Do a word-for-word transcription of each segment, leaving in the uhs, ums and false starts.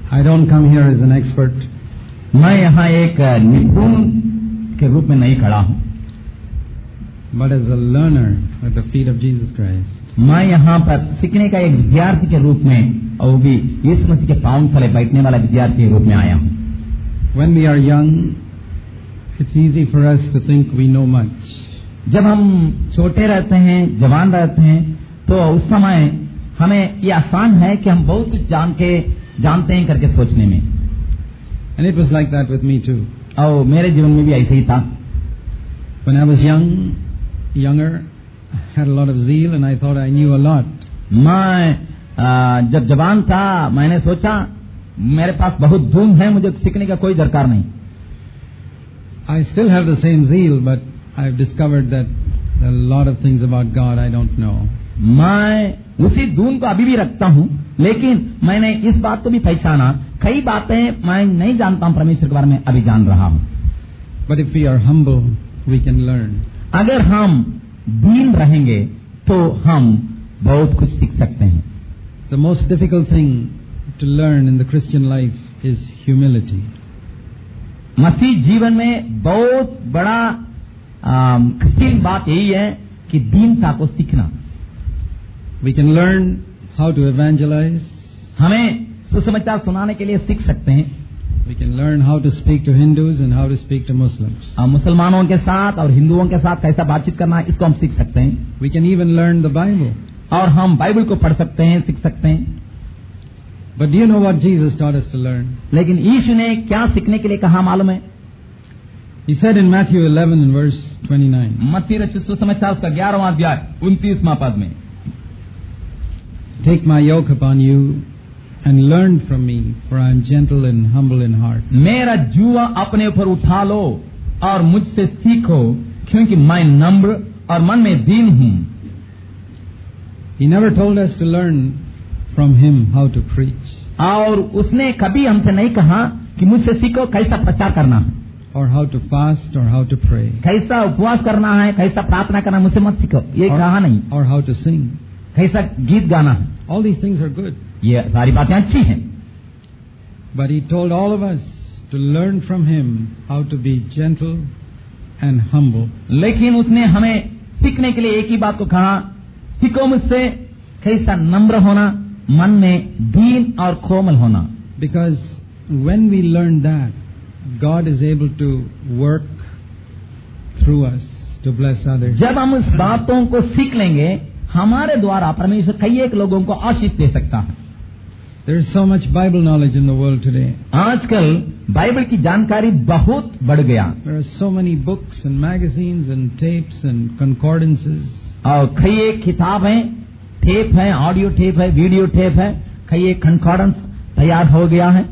I don't come here as an expert. मैं यहाँ एक निपुण के रूप में नहीं खड़ा हूँ, but as a learner at the feet of Jesus Christ. मैं यहाँ पर सीखने का एक विद्यार्थी के रूप में, और वो भी यीशु मसीह के पाँव तले बैठने वाला विद्यार्थी के रूप में आया हूँ। When we are young, it's easy for us to think we know much. जब हम छोटे रहते हैं, जवान रहते हैं, तो उस समय हमें ये आसान है कि हम बहुत कुछ जान के जानते हैं करके सोचने में। And it was like that with me too. और मेरे जीवन में भी ऐसे ही था। When I was young, younger, I had a lot of zeal and I thought I knew a lot. मैं आ, जब जवान था, मैंने सोचा मेरे पास बहुत धूम है, मुझे सीखने का कोई दरकार नहीं। I still have the same zeal, but I've discovered that there are a lot of things about God I don't know. मैं उसी धूम को अभी भी रखता हूँ, लेकिन मैंने इस बात को भी पहचाना, कई बातें मैं नहीं जानता हूँ परमेश्वर के बारे में, अभी जान रहा हूँ। But if we are humble, we can learn. अगर हम दीन रहेंगे तो हम बहुत कुछ सीख सकते हैं। The most difficult thing to learn in the Christian life is humility. मसीह जीवन में बहुत बड़ा कठिन बात यही है कि दीनता को सीखना। We can learn how to evangelize. हमें सुसमाचार सुनाने के लिए सीख सकते हैं। We can learn how to speak to Hindus and how to speak to Muslims. हम मुसलमानों के साथ और हिंदुओं के साथ कैसा बातचीत करना है, इसको हम सीख सकते हैं। We can even learn the Bible. और हम बाइबल को पढ़ सकते हैं, सीख सकते हैं। But do you know what Jesus taught us to learn? लेकिन यीशु ने क्या सीखने के लिए कहा मालूम है? He said in Matthew eleven and verse twenty-nine. मत्ती रचित सुसमाचार उसका ग्यारहवां अध्याय उनतीसवां पद में, Take my yoke upon you and learn from me, for I am gentle and humble in heart. मेरा जुआ अपने ऊपर उठा लो और मुझसे सीखो, क्योंकि मैं नम्र और मन में दीन हूँ। He never told us to learn from him how to preach. और उसने कभी हमसे नहीं कहा कि मुझसे सीखो कैसा प्रचार करना है, or how to fast or how to pray, कैसा उपवास करना है, कैसा प्रार्थना करना, मुझसे मत सीखो, ये or, कहा नहीं। or how to sing. कैसा गीत गाना है, all these things are good. ये सारी बातें अच्छी हैं। But he told all of us to learn from him how to be gentle and humble. लेकिन उसने हमें सीखने के लिए एक ही बात को कहा, सीखो मुझसे कैसा नम्र होना, मन में दीन और कोमल होना। Because when we learn that, God is able to work through us to bless others. जब हम उस बातों को सीख लेंगे, हमारे द्वारा परमेश्वर कई एक लोगों को आशीष दे सकता है। There is so much Bible knowledge in the world today. आजकल बाइबल की जानकारी बहुत बढ़ गया। There are so many books and magazines and tapes and concordances. और कई एक किताब है, टेप है, ऑडियो टेप है, वीडियो टेप है, कई एक कंकॉर्डेंस तैयार हो गया है।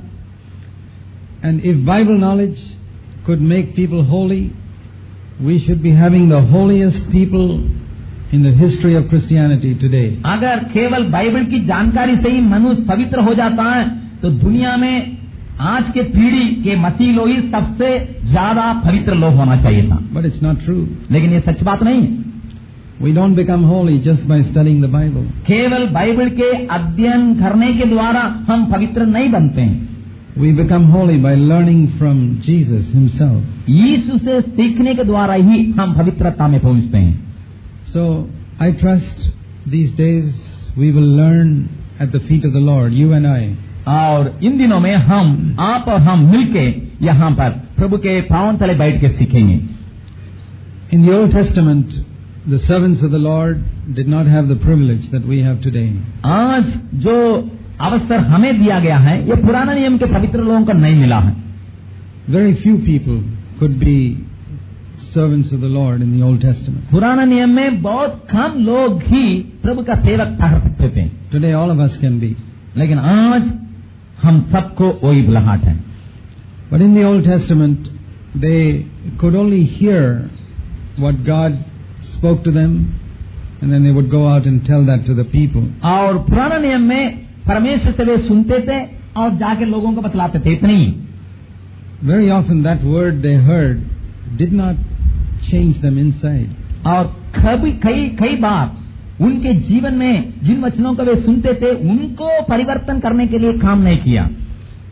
And if Bible knowledge could make people holy, we should be having the holiest people in the history of Christianity today. अगर केवल बाइबल की जानकारी से ही मनुष्य पवित्र हो जाता है, तो दुनिया में आज के पीढ़ी के मसीह लोग ही सबसे ज्यादा पवित्र लोग होना चाहिए था। But it's not true. लेकिन ये सच बात नहीं है। We don't become holy just by studying the Bible. केवल बाइबल के अध्ययन करने के द्वारा हम पवित्र नहीं बनते हैं। We become holy by learning from Jesus himself. यीशु से सीखने के द्वारा ही हम पवित्रता में पहुंचते हैं। So I trust these days we will learn at the feet of the Lord, you and I. और इन दिनों में हम, आप और हम मिलके यहाँ पर प्रभु के पांव तले बैठ के सीखेंगे। In the Old Testament, the servants of the Lord did not have the privilege that we have today. आज जो अवसर हमें दिया गया है, ये पुराना नियम के पवित्र लोगों को नहीं मिला है। Very few people could be servants of the Lord in the Old Testament. पुराना नियम में बहुत कम लोग ही प्रभु का सेवक ठहर सकते थे। Today all of us can be. लेकिन आज हम सबको वही बुलाहट है। But in the Old Testament, they could only hear what God spoke to them, and then they would go out and tell that to the people. और पुराना नियम में परमेश्वर से वे सुनते थे और जाके लोगों को बतलाते थे, इतनी ही। Very often that word they heard did not change them inside. और कभी कई कई बार उनके जीवन में जिन वचनों को वे सुनते थे, उनको परिवर्तन करने के लिए काम नहीं किया।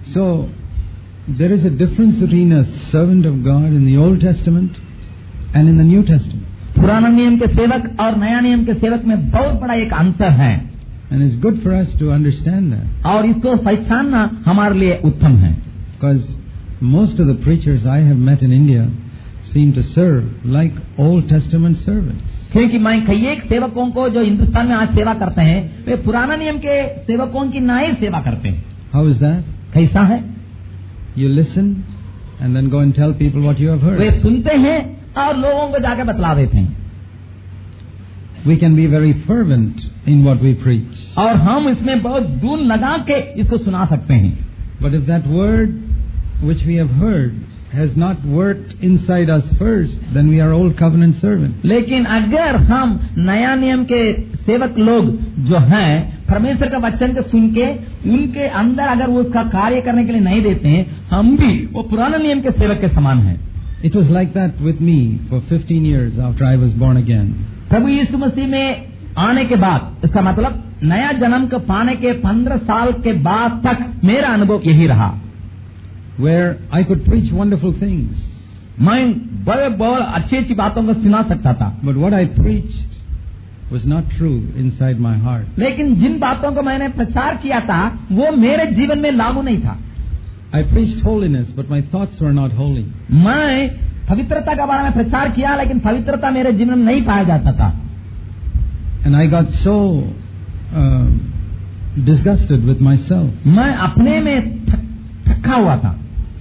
So, there is a difference between a servant of God in the Old Testament and in the New Testament. पुराना नियम के सेवक और नया नियम के सेवक में बहुत बड़ा एक अंतर है, And it's good for us to understand that. और इसको पहचानना हमारे लिए उत्तम है. Because most of the preachers I have met in India seem to serve like Old Testament servants. क्योंकि मैं कई एक सेवकों को जो हिंदुस्तान में आज सेवा करते हैं, वे पुराना नियम के सेवकों की ना ही सेवा करते हैं. How is that? कैसा है? You listen and then go and tell people what you have heard. वे सुनते हैं और लोगों को जाकर बतला देते हैं. We can be very fervent in what we preach. और हम इसमें बहुत दूर लगा के इसको सुना सकते हैं. But if that word which we have heard has not worked inside us first, then we are old covenant servants. लेकिन अगर हम नया नियम के सेवक लोग जो हैं परमेश्वर का वचन को सुन के उनके अंदर अगर वो उसका कार्य करने के लिए नहीं देते हैं, हम भी वो पुराना नियम के सेवक के समान हैं. It was like that with me for fifteen years after I was born again. प्रभु यीशु मसीह में आने के बाद, इसका मतलब नया जन्म को पाने के पंद्रह साल के बाद तक मेरा अनुभव यही रहा, where I could preach wonderful things. मैं बड़े बहुत अच्छी अच्छी बातों को सुना सकता था, But what I preached was not true inside my heart. लेकिन जिन बातों को मैंने प्रचार किया था वो मेरे जीवन में लागू नहीं था. I preached holiness, but my thoughts were not holy. मैं पवित्रता के बारे में प्रचार किया, लेकिन पवित्रता मेरे जीवन में नहीं पाया जाता था. And I got so uh, disgusted with myself. मैं अपने में थक- थका हुआ था.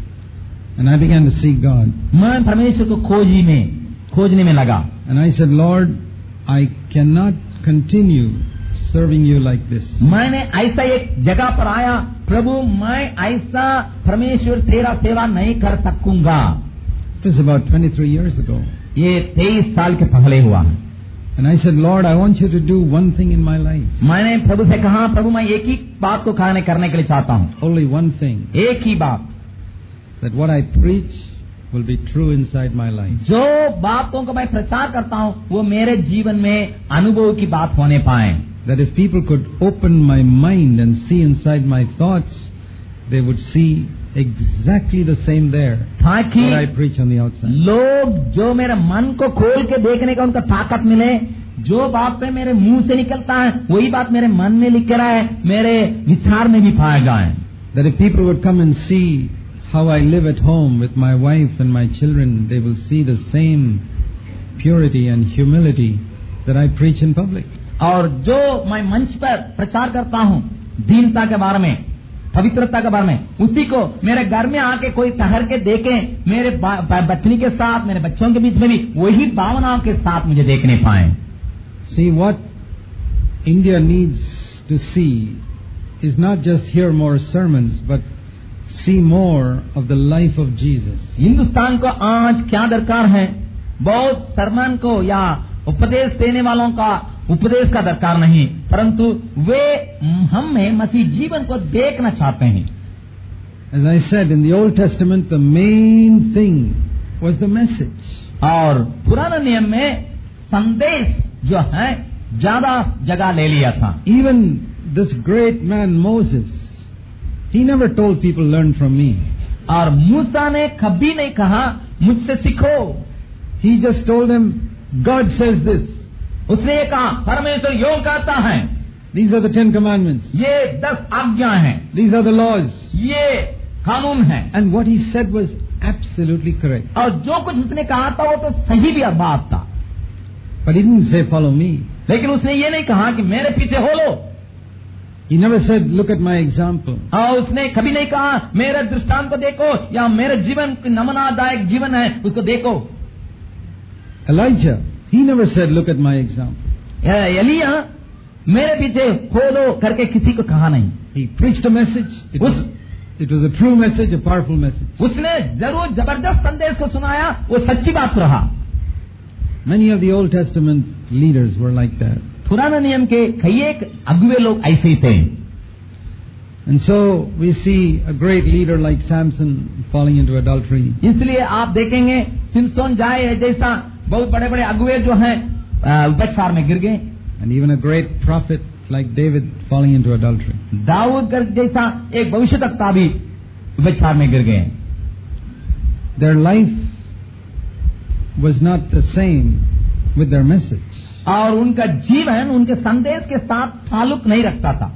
And I began to seek God. मैं परमेश्वर को खोजी में खोजने में लगा. And I said, Lord, I cannot continue serving you like this. मैंने ऐसा एक जगह पर आया, प्रभु मैं ऐसा परमेश्वर तेरा सेवा नहीं कर सकूंगा. It was about twenty-three years ago. ये तेईस साल के पहले हुआ है. And I said, Lord, I want you to do one thing in my life. मैंने प्रभु से कहा, प्रभु मैं एक ही बात को करने करने के लिए चाहता हूँ. Only one thing. एक ही बात, That what I preach will be true inside my life. जो बातों को मैं प्रचार करता हूँ वो मेरे जीवन में अनुभव की बात होने पाए. That if people could open my mind and see inside my thoughts, they would see exactly the same there ताकि what I preach on the outside. लोग जो मेरे मन को खोल के देखने का उनका ताकत मिले, जो बात पे मेरे मुंह से निकलता है वही बात मेरे मन में लिख कर है, मेरे विचार में भी पाया जाए. That if people would come and see how I live at home with my wife and my children, they will see the same purity and humility that I preach in public. और जो मैं मंच पर प्रचार करता हूँ दीनता के बारे में, पवित्रता के बारे में, उसी को मेरे घर में आके कोई ठहर के देखे, मेरे बच्ची के साथ, मेरे बच्चों के बीच में भी वही भावनाओं के साथ मुझे देखने पाए. See, what India needs to see is not just hear more sermons, but see more of the life of Jesus. Hindustan को आज क्या दरकार है? बहुत सरमन को या उपदेश देने वालों का उपदेश का दरकार नहीं, परंतु वे हम में मसीह जीवन को देखना चाहते हैं. As I said, in the Old Testament, the main thing was the message. और पुराना नियम में संदेश जो है ज्यादा जगह ले लिया था. Even this great man Moses, he never told people, learn from me. और मूसा ने कभी नहीं कहा मुझसे सीखो. He just told them, God says this. उसने ये कहा परमेश्वर योग कहता है. These are the Ten Commandments. ये दस आज्ञा हैं. These are the laws. ये कानून है. And what he said was absolutely correct. और जो कुछ उसने कहा था वो तो सही भी बात था. But he didn't say, follow me. लेकिन उसने ये नहीं कहा कि मेरे पीछे हो लो. He never said, look at my example. और उसने कभी नहीं कहा मेरे दृष्टांत को देखो, या मेरे जीवन नमूनादायक जीवन है उसको देखो. Elijah, he never said, look at my example. Elia मेरे पीछे हो लो करके किसी को कहा नहीं. He preached a message. It was, it was a true message, a powerful message. उसने जरूर जबरदस्त संदेश को सुनाया, वो सच्ची बात रहा. Many of the Old Testament leaders were like that. पुराना नियम के कई एक अगुवे लोग ऐसे ही थे. And so we see a great leader like Samson falling into adultery. इसलिए आप देखेंगे सिमसोन जाए जैसा बहुत बड़े बड़े अगुवे जो हैं व्यभिचार में गिर गए. And even a great prophet like David falling into adultery. Dawood जैसा एक भविष्यवक्ता भी विचार में गिर गए. Their life was not the same with their message. और उनका जीवन उनके संदेश के साथ ताल्लुक नहीं रखता था.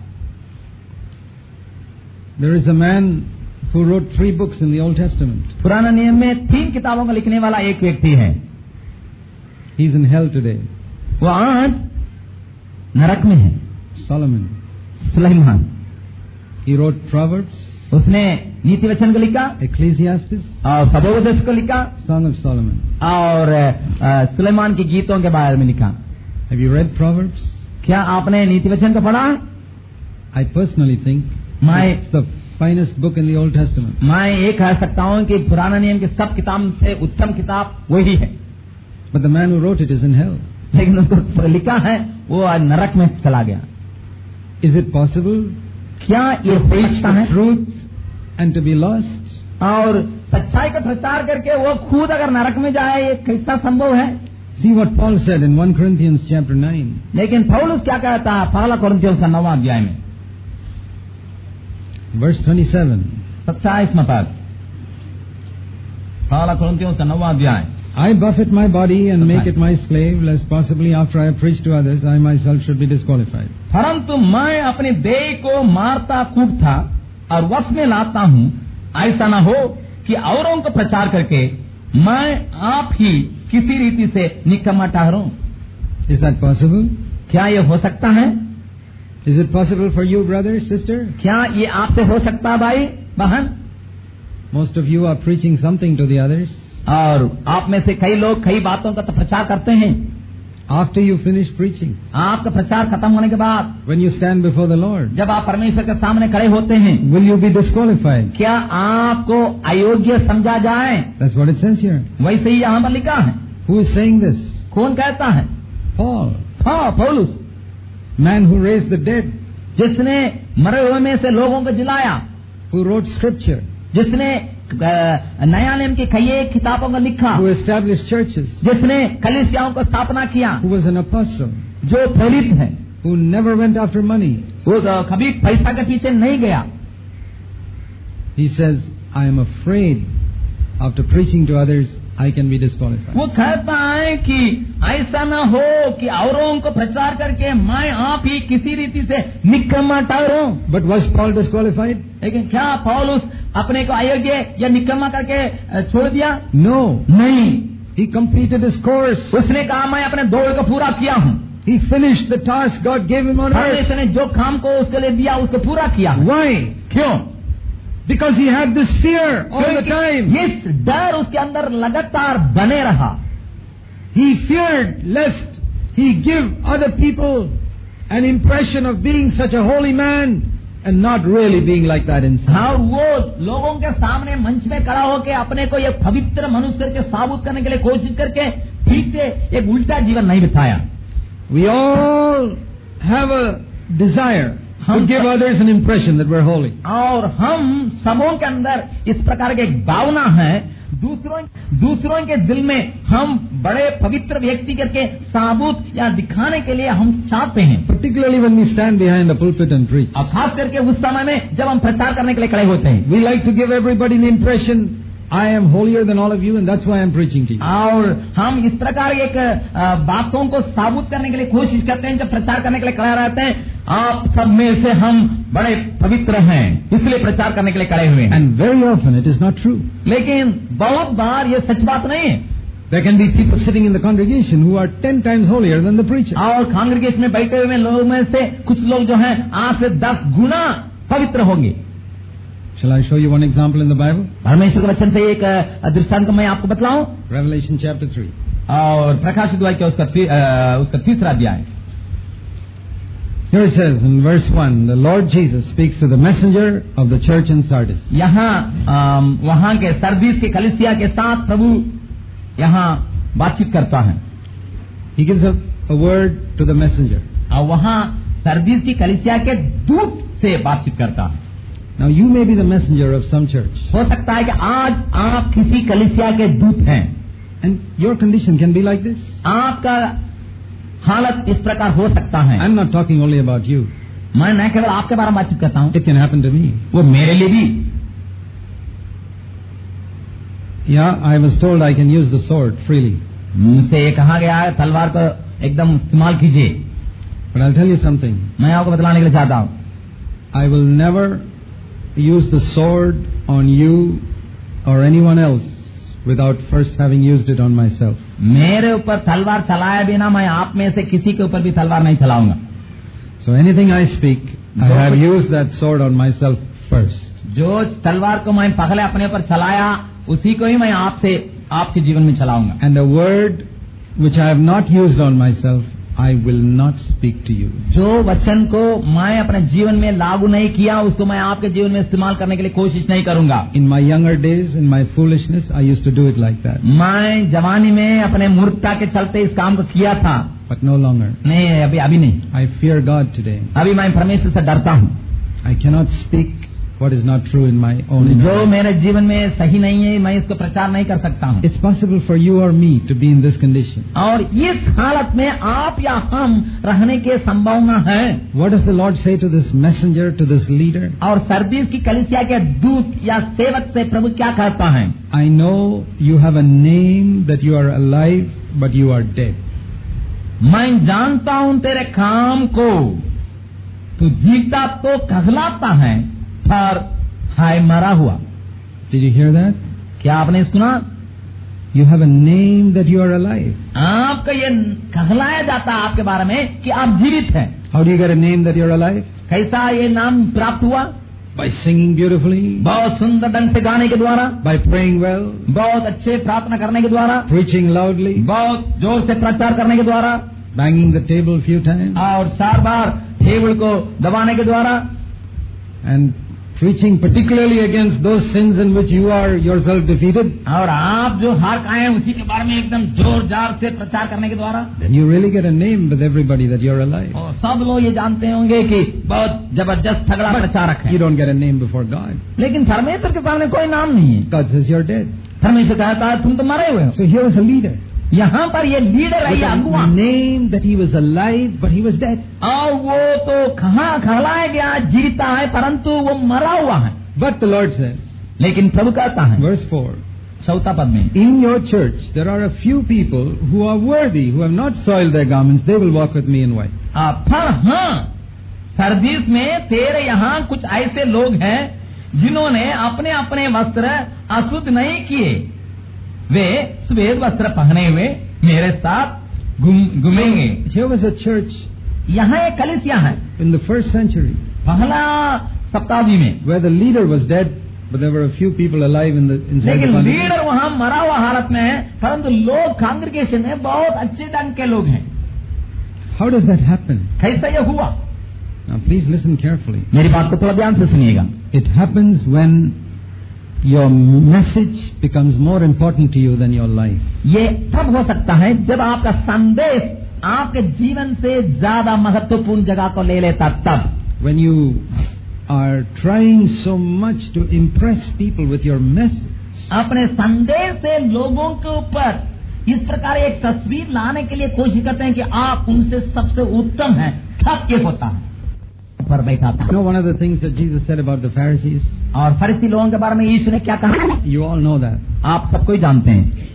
There is a man who wrote three books in the Old Testament. पुराना नियम में तीन किताबों का लिखने वाला एक व्यक्ति है. He's in hell today. वो आज नरक में है. Solomon. Suleman. He wrote Proverbs. उसने नीति वचन को लिखा. Ecclesiastes. और सबोपदेश को लिखा. Song of Solomon. और सुलेमान के गीतों के बारे में लिखा. Have you read Proverbs? क्या आपने नीति वचन को पढ़ा? I personally think My, it's the finest book in the Old Testament. मैं ये कह सकता हूँ कि पुराना नियम के सब किताब से उत्तम किताब वही है. But the man who wrote it is in hell. लेकिन उसको लिखा है वो आज नरक में चला गया. Is it possible क्या ये to हो preach सकता the है? truth and to be lost? और सच्चाई का प्रचार करके वो खुद अगर नरक में जाए, ये कैसा संभव है? See what Paul said in First Corinthians chapter nine. लेकिन पौलुस क्या कहता है पहला कुरिन्थियों का नौवां अध्याय में Verse twenty-seven. सत्ताईस में पद. पहला कुरिन्थियों का नौवां अध्याय. I buffet my body and make it my slave, lest possibly after I have preached to others, I myself should be disqualified. परंतु मैं अपने देह को मारता कूटता और वश में लाता हूँ, ऐसा न हो कि औरों को प्रचार करके मैं आप ही किसी रीति से निकम्मा ठहरूं. Is that possible? क्या ये हो सकता है? Is it possible for you, brother, sister? क्या ये आपसे हो सकता है भाई बहन? Most of you are preaching something to the others. और आप में से कई लोग कई बातों का तो प्रचार करते हैं. After you finish preaching, आपका प्रचार खत्म होने के बाद when you stand before the Lord, जब आप परमेश्वर के सामने खड़े होते हैं, will you be disqualified? क्या आपको अयोग्य समझा जाए? That's what it says here. वैसे ही यहाँ पर लिखा है. Who is saying this? कौन कहता है? Paul. हाँ, पौलुस, Man who raised the dead, जिसने मरे हुए में से लोगों को जिलाया, who wrote scripture, जिसने नया नियम की कई एक किताबों को लिखा, who established churches, जिसने कलीसियाओं को स्थापना किया, who was an apostle, जो प्रेरित है, who never went after money. वो कभी पैसा के पीछे नहीं गया. He says, I am afraid after preaching to others, I can be disqualified. वो कहता है कि ऐसा न हो कि औरों को प्रचार करके मैं आप ही किसी रीति से निकम्मा ठहरूं. But was Paul disqualified? लेकिन क्या पौलुस अपने को अयोग्य या निकम्मा करके छोड़ दिया? No. नहीं. He completed his course. उसने कहा मैं अपने दौड़ को पूरा किया हूँ. He finished the task God gave him on earth. परमेश्वर ने जो काम को उसके लिए दिया उसको पूरा किया. Why? क्यों? Because he had this fear all the time. इस डर उसके अंदर लगातार बने रहा. He feared lest he give other people an impression of being such a holy man and not really being like that inside. हाँ, वो लोगों के सामने मंच में खड़ा होकर अपने को एक पवित्र मनुष्य करके साबित करने के लिए कोशिश करके पीछे एक उल्टा जीवन नहीं बिताया. We all have a desire to give others an impression that we're holy. और हम सबों के अंदर इस प्रकार की एक भावना है, दूसरों दूसरों के दिल में हम बड़े पवित्र व्यक्ति करके साबुत या दिखाने के लिए हम चाहते हैं. Particularly when we stand behind the pulpit and preach. और खास करके उस समय में जब हम प्रचार करने के लिए खड़े होते हैं. We like to give everybody an impression I am holier than all of you and that's why I am preaching to you. और हम इस प्रकार एक बातों को साबित करने के लिए कोशिश करते हैं, जब प्रचार करने के लिए खड़े रहते हैं, आप सब में से हम बड़े पवित्र हैं इसलिए प्रचार करने के लिए खड़े हुए हैं. And very often it is not true. लेकिन बहुत बार ये सच बात नहीं है. There can be people sitting in the congregation who are ten times holier than the preacher. और कांग्रेगेशन में बैठे हुए लोगों में से कुछ लोग जो हैं आठ से दस गुना पवित्र होंगे. Shall I show you one example in the Bible? परमेश्वर के वचन से एक दृष्टांत मैं आपको बतलाऊं. Revelation chapter three. और प्रकाशित वाक्य उसका उसका तीसरा अध्याय. Here it says in verse one, the Lord Jesus speaks to the messenger of the church in Sardis. यहाँ वहाँ के सरदीस के कलीसिया के साथ प्रभु यहाँ बातचीत करता है. He gives a, a word to the messenger. और वहाँ सरदीस की कलीसिया के दूत से बातचीत करता है. Now you may be the messenger of some church. हो सकता है कि आज आप किसी कलीसिया के दूत हैं. And your condition can be like this. आपका हालत इस प्रकार हो सकता है. I'm not talking only about you. मैं न केवल आपके बारे में बातचीत करता हूँ. It can happen to me. वो मेरे लिए भी. Yeah, I was told I can use the sword freely. मुझसे ये कहा गया है तलवार को एकदम इस्तेमाल कीजिए. But I'll tell you something. मैं आपको बतलाने के लिए चाहता हूँ. I will never use the sword on you or anyone else without first having used it on myself. मेरे ऊपर तलवार चलाए बिना मैं आप में से किसी के ऊपर भी तलवार नहीं चलाऊंगा. So anything I speak, I have used that sword on myself first. जो तलवार को मैं पहले अपने ऊपर चलाया उसी को ही मैं आपसे आपके जीवन में चलाऊंगा. And a word which I have not used on myself, I will not speak to you. जो वचन को मैं अपने जीवन में लागू नहीं किया उसको मैं आपके जीवन में इस्तेमाल करने के लिए कोशिश नहीं करूंगा. In my younger days, in my foolishness, I used to do it like that. मैं जवानी में अपने मूर्खता के चलते इस काम को किया था. But no longer. नहीं, अभी अभी नहीं. I fear God today. अभी मैं परमेश्वर से डरता हूँ. I cannot speak what is not true in my own जो life. मेरे जीवन में सही नहीं है मैं इसको प्रचार नहीं कर सकता हूँ. It's possible for you or me to be in this condition. और इस हालत में आप या हम रहने के संभावना है. What does the Lord say to this messenger, to this leader? और सर्दिस की कलीसिया के दूत या सेवक से प्रभु क्या कहता है? I know you have a name that you are alive, but you are dead. मैं जानता हूँ तेरे काम को, तू जीता तो कहलाता है पर हाय मरा हुआ. Did you hear that? क्या आपने सुना? You have a name that you are alive. आपका ये कहलाया जाता है आपके बारे में कि आप जीवित हैं. How do you get a name that you're alive? कैसा ये नाम प्राप्त हुआ? By singing beautifully, बहुत सुंदर ढंग से गाने के द्वारा, by praying well, बहुत अच्छे प्रार्थना करने के द्वारा, preaching loudly, बहुत जोर से प्रचार करने के द्वारा, banging the table a few times, और चार बार टेबल को दबाने के द्वारा, and preaching particularly against those sins in which you are yourself defeated. और आप जो हार खाए हैं उसी के बारे में एकदम जोर जार से प्रचार करने के द्वारा, Then you really get a name with everybody that you're alive. और सब लोग ये जानते होंगे कि बहुत जबरदस्त तगड़ा प्रचारक है. You don't get a name before God. लेकिन परमेश्वर के सामने कोई नाम नहीं है. God says you're dead. परमेश्वर कहता है तुम तो मरे हुए हो. So here is a leader. यहाँ पर ये लीडर है, With ये a अगुआ, name that he was alive, but he was dead. और वो तो कहाँ कहलाया गया जीता है परंतु वो मरा हुआ है. But the Lord says, लेकिन प्रभु कहता है verse four, चौथा पद में, in your church there are a few people who are worthy, who have not soiled their garments, they will walk with me in white. आ, पर हाँ सर्दिस में तेरे यहाँ कुछ ऐसे लोग हैं जिन्होंने अपने अपने वस्त्र अशुद्ध नहीं किए, वे सफेद वस्त्र पहने हुए मेरे साथ घूम- घूमेंगे. Here was a church यहाँ एक कलीसिया है in the first century पहला शताब्दी में, where the leader was dead, but there were a few people alive in the inside the लेकिन congregation. लीडर वहाँ मरा हुआ हालत में है परंतु लोग कांग्रेगेशन में बहुत अच्छे ढंग के लोग हैं. How does that happen? कैसा ये हुआ? Now please listen carefully. मेरी बात को थोड़ा ध्यान से सुनिएगा. It happens when your message becomes more important to you than your life. ये तब हो सकता है जब आपका संदेश आपके जीवन से ज्यादा महत्वपूर्ण जगह को ले लेता, तब. When you are trying so much to impress people with your message, अपने संदेश से लोगों के ऊपर इस प्रकार एक तस्वीर लाने के लिए कोशिश करते हैं कि आप उनसे सबसे उत्तम हैं, तब ये होता है. पर बैठा था. you know one of the things that Jesus said about the Pharisees? और फरीसी लोगों के बारे में यीशु ने क्या कहा? You all know that. आप सबको ही जानते हैं.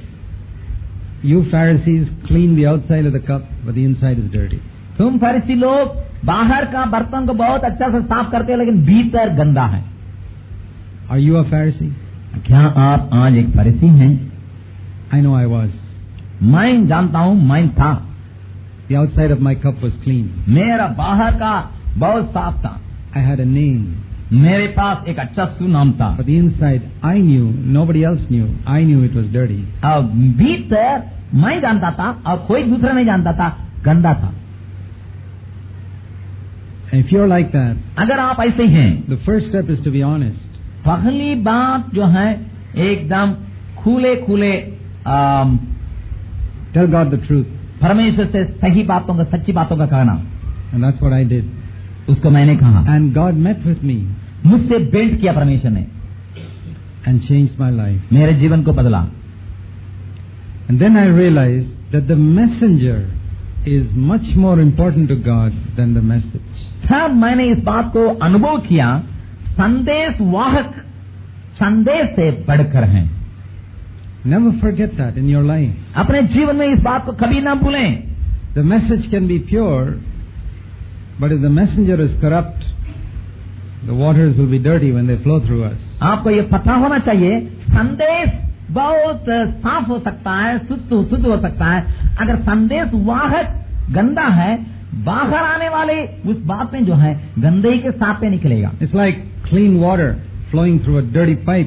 You Pharisees clean the outside of the cup, but the inside is dirty. तुम फरीसी लोग बाहर का बर्तन को बहुत अच्छा से साफ करते हो लेकिन भीतर गंदा है. Are you a Pharisee? क्या आप आज एक फरीसी हैं? I know I was. मैं जानता हूँ, मैं था. The outside of my cup was clean. मेरा बाहर का बहुत साफ था. I had a name. मेरे पास एक अच्छा सुनाम था. But the inside, I knew, nobody else knew. I knew it was dirty. और भीतर मैं जानता था और कोई दूसरा नहीं जानता था, गंदा था. And if you're like that, अगर आप ऐसे हैं, the first step is to be honest. पहली बात जो है एकदम खुले खुले Tell God the truth. परमेश्वर से सही बातों का, सच्ची बातों का कहना. And that's what I did. उसको मैंने कहा. And God met with me मुझसे भेंट किया परमेश्वर ने, and changed my life. मेरे जीवन को बदला. And then I realized that the messenger is much more important to God than the message. तब मैंने इस बात को अनुभव किया, संदेश वाहक संदेश से बढ़कर हैं. Never forget that in your life. अपने जीवन में इस बात को कभी ना भूलें. The message can be pure, but if the messenger is corrupt, the waters will be dirty when they flow through us. आपको ये पता होना चाहिए, संदेश बहुत साफ हो सकता है, शुद्ध शुद्ध हो सकता है. अगर संदेश वाहक गंदा है, बाहर आने वाले उस बात में जो है गंदगी के साथ पे निकलेगा. It's like clean water flowing through a dirty pipe.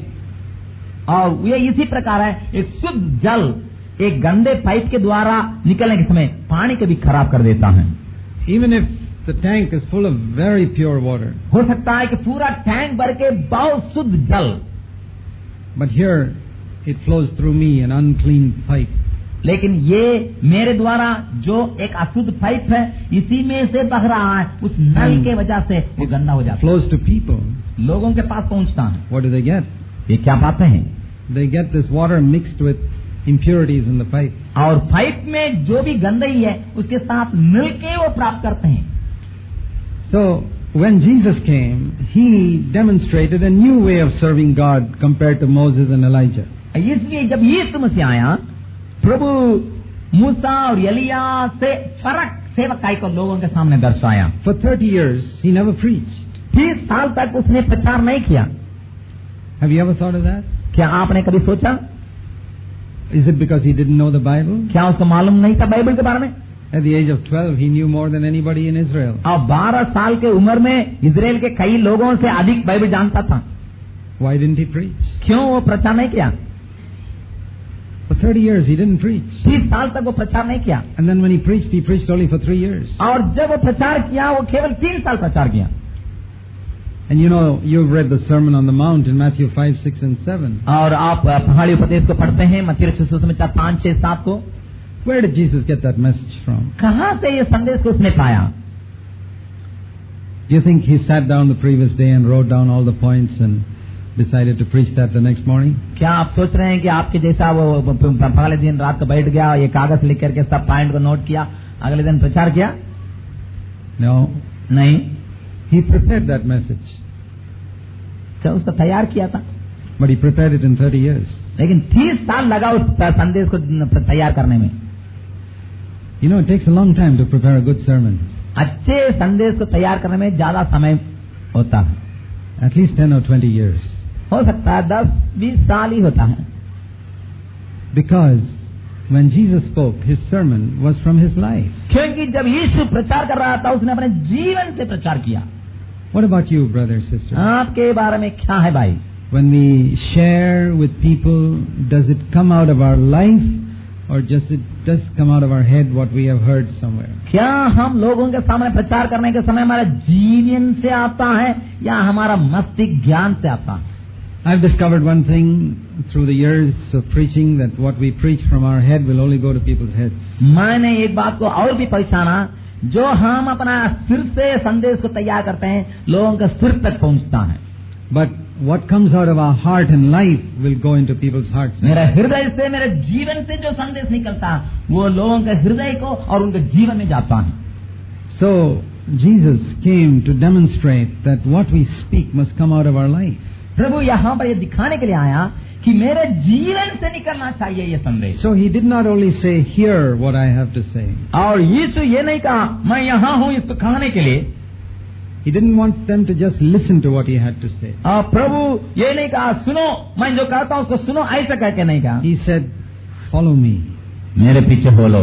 और ये इसी प्रकार है, एक शुद्ध जल एक गंदे पाइप के द्वारा निकलने के समय पानी को भी खराब कर देता है. Even if the tank is full of very pure water. हो सकता है कि पूरा टैंक भर के बहुत शुद्ध जल, but here it flows through me an unclean pipe. लेकिन ये मेरे द्वारा जो एक अशुद्ध पाइप है, इसी में से बह रहा है, उस नल के वजह से वो गंदा हो जाता है. Flows to people. लोगों के पास पहुंचता है. What do they get? ये क्या पाते हैं? They get this water mixed with impurities in the pipe. और पाइप में जो भी गंदगी है उसके साथ मिल के वो प्राप्त करते हैं. So when Jesus came, he demonstrated a new way of serving God compared to Moses and Elijah. इसलिए जब यीशु मसीह आया, प्रभु मूसा और एलिया से फर्क सेवकाई को लोगों के सामने दर्शाया. For thirty years he never preached. तीस साल तक उसने प्रचार नहीं किया. Have you ever thought of that? क्या आपने कभी सोचा? Is it because he didn't know the Bible? क्या उसको मालूम नहीं था बाइबल के बारे में? At the age of twelve he knew more than anybody in Israel. और बारह साल के उम्र में इजराइल के कई लोगों से अधिक बाइबल जानता था. Why didn't he preach? क्यों वो प्रचार नहीं किया? For thirty years he didn't preach. तीस साल तक वो प्रचार नहीं किया. And then when he preached, he preached only for three years. और जब वो प्रचार किया, वो केवल तीन साल प्रचार किया. And you know, you've read the Sermon on the Mount in Matthew five, six and seven. और आप पहाड़ी उपदेश को पढ़ते हैं मत्ती सुसमाचार पाँच, छह, सात को. Where did Jesus get that message from? कहाँ से ये संदेश को उसने पाया? Do you think he sat down the previous day and wrote down all the points and decided to preach that the next morning? क्या आप सोच रहे हैं कि आपके जैसा वो पहले दिन रात को बैठ गया, ये कागज लिख करके सब पॉइंट को नोट किया, अगले दिन प्रचार किया? No. नहीं. He prepared that message. क्या उसको तैयार किया था? But he prepared it in thirty years. लेकिन तीस साल लगा उस संदेश को तैयार करने में. You know, it takes a long time to prepare a good sermon. अच्छे संदेश को तैयार करने में ज्यादा समय होता है. At least ten or twenty years. हो सकता है दस बीस साल ही होता है. Because when Jesus spoke, his sermon was from his life. क्योंकि जब यीशु प्रचार कर रहा था, उसने अपने जीवन से प्रचार किया. What about you, brother, sister? आपके बारे में क्या है भाई? When we share with people, does it come out of our life or just it does come out of our head what we have heard somewhere? क्या हम लोगों के सामने प्रचार करने के समय हमारा जीवन से आता है या हमारा मस्तिष्क ज्ञान से आता है? I've discovered one thing through the years of preaching, that what we preach from our head will only go to people's heads. मैंने एक बात को और भी पहचाना, जो हम अपना सिर से संदेश को तैयार करते हैं, लोगों के सिर तक पहुंचता है. But what comes out of our heart and life will go into people's hearts. मेरे हृदय से, मेरे जीवन से जो संदेश निकलता है, वो लोगों के हृदय को और उनके जीवन में जाता है. So Jesus came to demonstrate that what we speak must come out of our life. प्रभु यहाँ पर ये दिखाने के लिए आया कि मेरे जीवन से निकलना चाहिए ये संदेश. So he did not only say, hear what I have to say. और यीशु ये नहीं कहा मैं यहाँ हूँ इसको कहने के लिए. He didn't want them to just listen to what he had to say. और प्रभु ये नहीं कहा सुनो मैं जो कहता हूँ उसको सुनो, ऐसा करके नहीं कहा. He said, follow me. मेरे पीछे हो लो.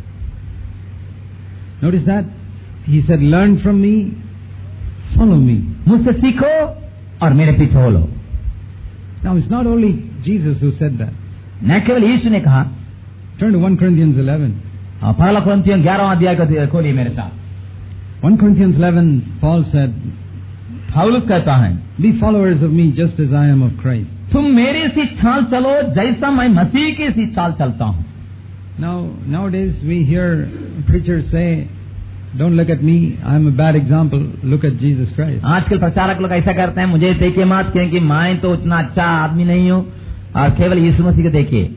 Notice that? He said, learn from me, follow me. मुझसे सीखो और मेरे पीछे हो लो. Now it's not only Jesus who said that. न केवल यीशु ने कहा. Turn to First Corinthians eleven. पहला कुरिन्थियों ग्यारहवां अध्याय को खोलिए मेरे साथ. First Corinthians eleven, Paul said, पौलुस कहता है, be followers of me just as I am of Christ. तुम मेरी सी चाल चलो जैसा मैं मसीह की सी चाल चलता हूँ. Now nowadays we hear preachers say, don't look at me, I'm a bad example, look at Jesus Christ. आजकल प्रचारक लोग ऐसा करते हैं, मुझे देखिए मत क्योंकि मैं तो उतना अच्छा आदमी नहीं हूँ, और केवल यीशु मसीह को देखिए.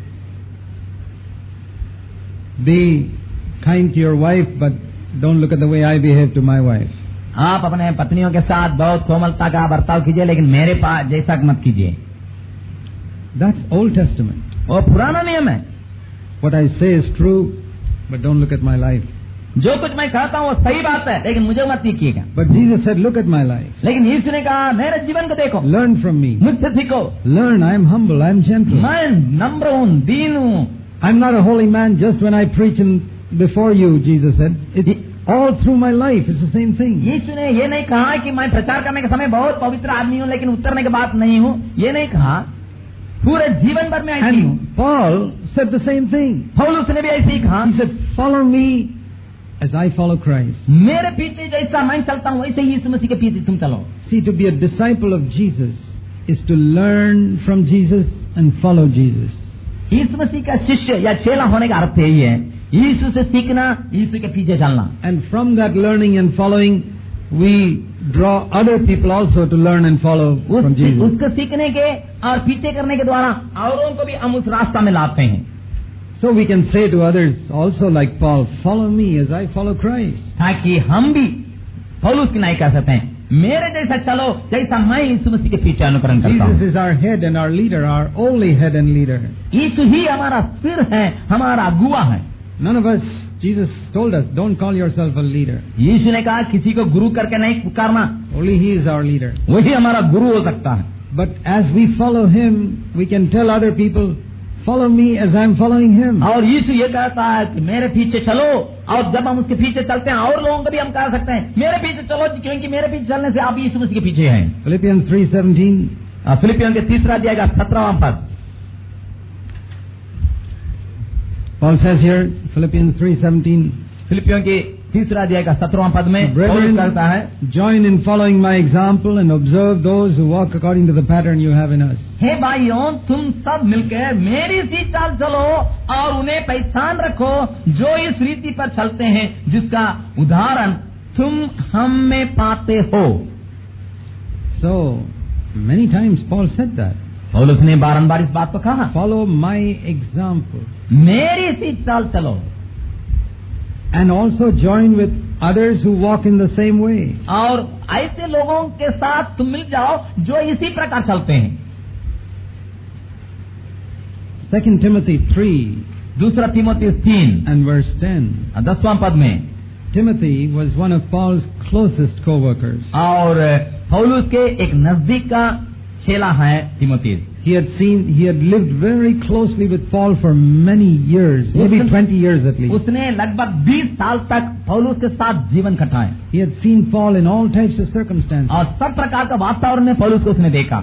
Be kind to your wife, but don't look at the way I behave to my wife. आप अपने पत्नियों के साथ बहुत कोमलता का बर्ताव कीजिए, लेकिन मेरे पास जैसा मत कीजिए. That's Old Testament. वो पुराना नियम है। What I say is true, but don't look at my life. जो कुछ मैं कहता हूँ वो सही बात है, लेकिन मुझे मत देखिएगा। But Jesus said, look at my life. लेकिन यीशु ने कहा मेरे जीवन को देखो, Learn from me. मुझसे सीखो। Learn, I am humble, I am gentle. मैं नम्र हूँ, दीन हूँ। I'm not a holy man just when I preach in before you, Jesus said. It, all through my life, it's the same thing. यीशु ने ये नहीं कहा कि मैं प्रचार करने के समय बहुत पवित्र आदमी हूँ, लेकिन उतरने के बाद नहीं हूँ। ये नहीं कहा, पूरे जीवन भर में ऐसी हूँ। And Paul said the same thing. पौलुस ने भी ऐसे ही कहा। He said, follow me as I follow Christ. मेरे पीछे जैसा मैं चलता हूँ वैसे ही यीशु मसीह के पीछे तुम चलो। See, to be a disciple of Jesus is to learn from Jesus and follow Jesus. यीशु मसीह का शिष्य या चेला होने का अर्थ यही है, यीशु से सीखना, यीशु के पीछे चलना। And from that learning and following, we draw other people also to learn and follow from Jesus. उसको सीखने के और पीछे करने के द्वारा औरों को भी हम उस रास्ता में लाते हैं। So we can say to others also like Paul, follow me as I follow Christ. ताकि हम भी पौलुस की नहीं कह सकते हैं, मेरे जैसा चलो जैसा मैं यीशु मसीह के पीछे अनुकरण करता हूँ। Jesus is our head and our leader, our only head and leader. यीशु ही हमारा सिर है, हमारा अगुवा है। None of us, Jesus told us, don't call yourself a leader. यीशु ने कहा किसी को गुरु करके नहीं पुकारना, Only He is our leader. वही हमारा गुरु हो सकता है। But as we follow Him, we can tell other people, follow me as I'm following Him. और यीशु ये कहता है कि मेरे पीछे चलो, और जब हम उसके पीछे चलते हैं और लोगों को भी हम कह सकते हैं मेरे पीछे चलो, क्योंकि मेरे पीछे चलने से आप यीशु मसीह के पीछे हैं। Philippians three seventeen. फिलिपियों के तीसरा अध्याय का सत्रहवां पद। Paul says here, Philippians three seventeen. फिलिपियों के तीसरा अध्याय का सत्रहवां पद में पौलुस कहता है, join in following my example and observe those who walk according to the pattern you have in us. हे भाइयों, तुम सब मिलकर मेरी सी चाल चलो और उन्हें पहचान रखो जो इस रीति पर चलते हैं जिसका उदाहरण तुम हम में पाते हो। So many times Paul said that. पौलुस ने बारंबार इस बात को कहा, follow my example. मेरी सी चाल चलो। And also join with others who walk in the same way. और ऐसे लोगों के साथ तुम मिल जाओ जो इसी प्रकार चलते हैं। Second Timothy three. दूसरा तीमुथियुस तीन and verse ten. दसवां पद में Timothy was one of Paul's closest co-workers. और पौलुस के एक नजदीक का चेला है तीमुथियुस। He had seen, he had lived very closely with Paul for many years, maybe twenty years at least. उसने लगभग बीस साल तक पौलुस के साथ जीवन कटाया। He had seen Paul in all types of circumstances. और सब प्रकार का वातावरण में पौलुस को उसने देखा।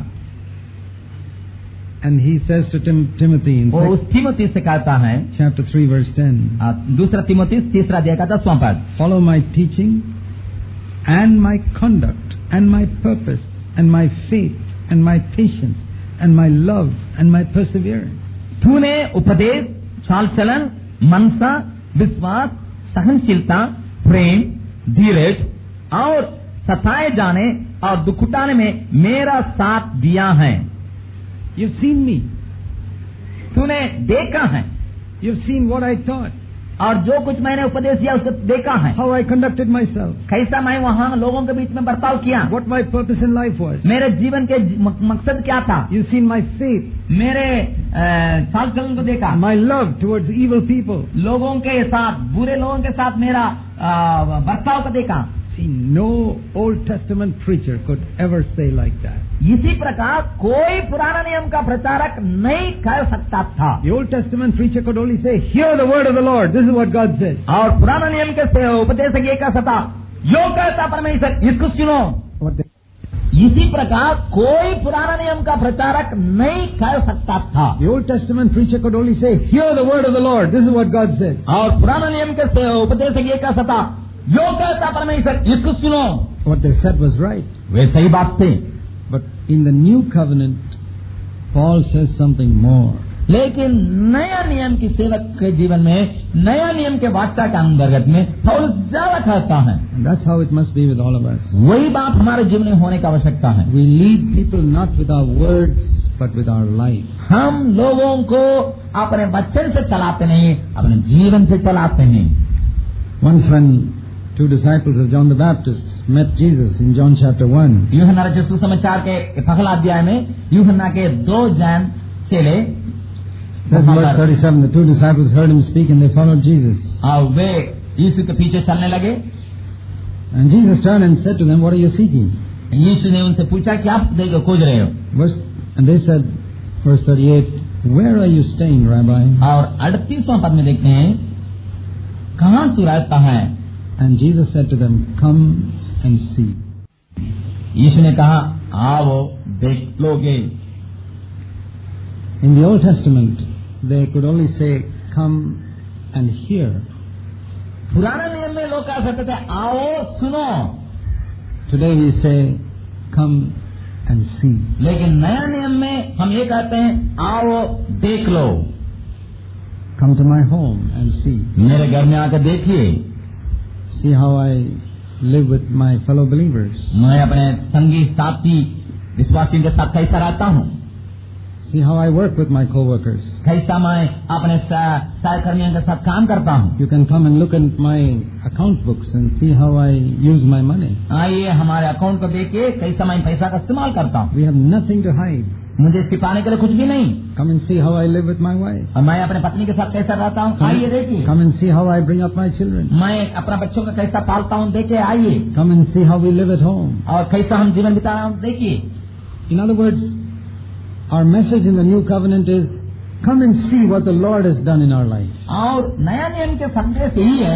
And he says to Tim, Timothy in वो उस तीमुथियुस से कहता है, chapter three verse ten. दूसरा तीमुथियुस तीसरा अध्याय का दसवां पद, follow my teaching and my conduct and my purpose and my faith and my patience and my love and my perseverance. तूने उपदेश, चाल चलन, मनसा, विश्वास, सहनशीलता, प्रेम, धीरज और सताए जाने और दुख उठाने में मेरा साथ दिया है। You've seen me. तूने देखा है। You've seen what I taught. और जो कुछ मैंने उपदेश दिया उसको देखा है। How I conducted myself. कैसा मैं वहाँ लोगों के बीच में बर्ताव किया। What my purpose in life was. मेरे जीवन के मकसद क्या था। You've seen my faith. मेरे चाल चलन को देखा। My love towards evil people. लोगों के साथ, बुरे लोगों के साथ मेरा बर्ताव को देखा। See, no Old Testament preacher could ever say like that. इसी प्रकार कोई पुराना नियम का प्रचारक नहीं कर सकता था। The Old Testament preacher could only say, "Hear the word of the Lord. This is what God says." और पुराना नियम के उपदेशक ये कह सकता, यो कहता परमेश्वर, इसको सुनो। इसी प्रकार कोई पुराना नियम का प्रचारक नहीं कर सकता था। The Old Testament preacher could only say, "Hear the word of the Lord. This is what God says." और पुराना नियम के उपदेशक ये कह सकता, यो कहता परमेश्वर, इसको सुनो। What they said was right. वे सही बात थे। But in the new covenant, Paul says something more. लेकिन नया नियम की सेवक के जीवन में, नया नियम के वाचा के अंतर्गत में पौलुस ज्यादा कहता है। And that's how it must be with all of us. वही बात हमारे जीवन में होने की आवश्यकता है। We lead people not with our words, but with our life. हम लोगों को अपने वचन से चलाते नहीं, अपने जीवन से चलाते हैं। Once when two disciples of John the Baptist met Jesus in John chapter one. यूहन्ना रचित सुसमाचार के पहला अध्याय में यूहन्ना के दो जैन चेले says in verse thirty-seven, the two disciples heard him speak and they followed Jesus. और वे यीशु के पीछे चलने लगे. And Jesus turned and said to them, what are you seeking? यीशु ने उनसे पूछा कि आप देखो खोज रहे हो. Verse, and they said, verse thirty-eight, where are you staying, Rabbi? और अड़तीसवां पद में देखते हैं, कहाँ तू रहता है? And Jesus said to them, come and see. यीशु ने कहा, आओ देख लोगे. In the Old Testament, they could only say, come and hear. पुराने नियम में लोग कह सकते थे, आओ सुनो. Today we say, come and see. लेकिन नया नियम में हम ये कहते हैं, आओ देख लो. Come to my home and see. मेरे घर में आकर देखिए. See how I live with my fellow believers. मैं अपने संगी साथी विश्वासियों के साथ कैसा रहता हूँ. See how I work with my co-workers. कैसा मैं अपने सहकर्मियों के साथ काम करता हूँ. You can come and look at my account books and see how I use my money. आइए हमारे अकाउंट को देखिए कैसा मैं पैसा का इस्तेमाल करता हूँ. We have nothing to hide. मुझे छिपाने के लिए कुछ भी नहीं. Come and see how I live with my wife. और मैं अपने पत्नी के साथ कैसा रहता हूँ. आइए देखिए. Come and see how I bring up my children. मैं अपना बच्चों का कैसा पालता हूँ. देखिए आइए. Come and see how we live at home. और कैसा हम जीवन बिता रहे हैं. देखिए. In other words, our message in the new covenant is, come and see what the Lord has done in our life. और नया नियम के संदेश यही है,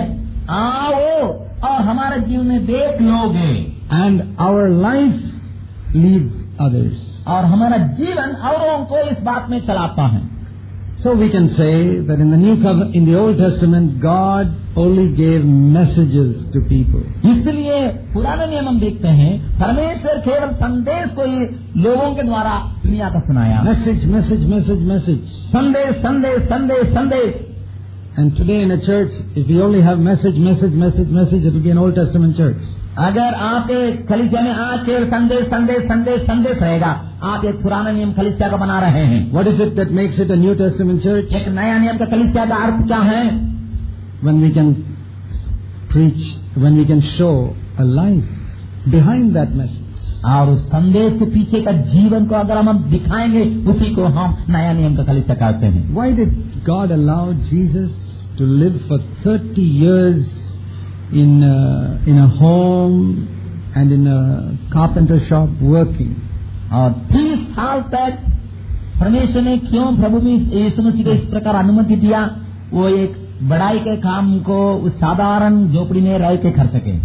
आओ और हमारे जीवन में देख लोगे. And our life leads others. और हमारा जीवन औरों को इस बात में चलाता है. So we can say that in the new covenant, in the Old Testament, God only gave messages to people. इसलिए पुराने नियम हम देखते हैं, परमेश्वर केवल संदेश को ही लोगों के द्वारा दुनिया को सुनाया. Message, message, message, message. संदेश, संदेश, संदेश, संदेश. And today in a church, if we only have message, message, message, message, it will be an Old Testament church. अगर आपके कलीसिया में आज केवल संदेश, संदेश, संदेश, संदेश रहेगा, आप एक पुराना नियम कलीसिया का बना रहे हैं. What is it that makes it a New Testament church? एक नया नियम का कलीसिया का अर्थ क्या है? When we can preach, when we can show a life behind that message. और उस संदेश के पीछे का जीवन को अगर हम दिखाएंगे, उसी को हम नया नियम का कलीसिया कहते हैं. Why did God allow Jesus to live for thirty years in a, in a home and in a carpenter shop working? और तीस साल तक परमेश्वर ने क्यों प्रभु में यीशु मसीह को इस प्रकार अनुमति दिया, वो एक बड़ाई के काम को उस साधारण झोपड़ी में रह के कर सके.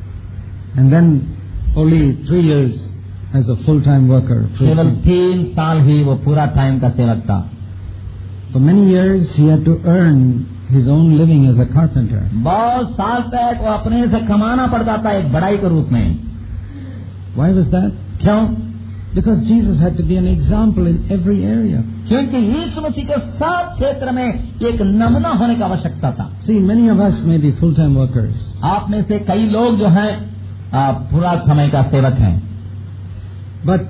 And then only three years as a full-time worker. केवल तीन साल ही वो पूरा टाइम का सेवक था. For many years he had to earn his own living as a carpenter. बहुत साल तक वो अपने से कमाना पड़ता था एक बड़ाई के रूप में. Why was that? क्यों? Because Jesus had to be an example in every area. क्योंकि यीशु मसीह के सब क्षेत्र में एक नमूना होने की आवश्यकता था. See, many of us may be full-time workers. आप में से कई लोग जो हैं पूरा समय का सेवक हैं. But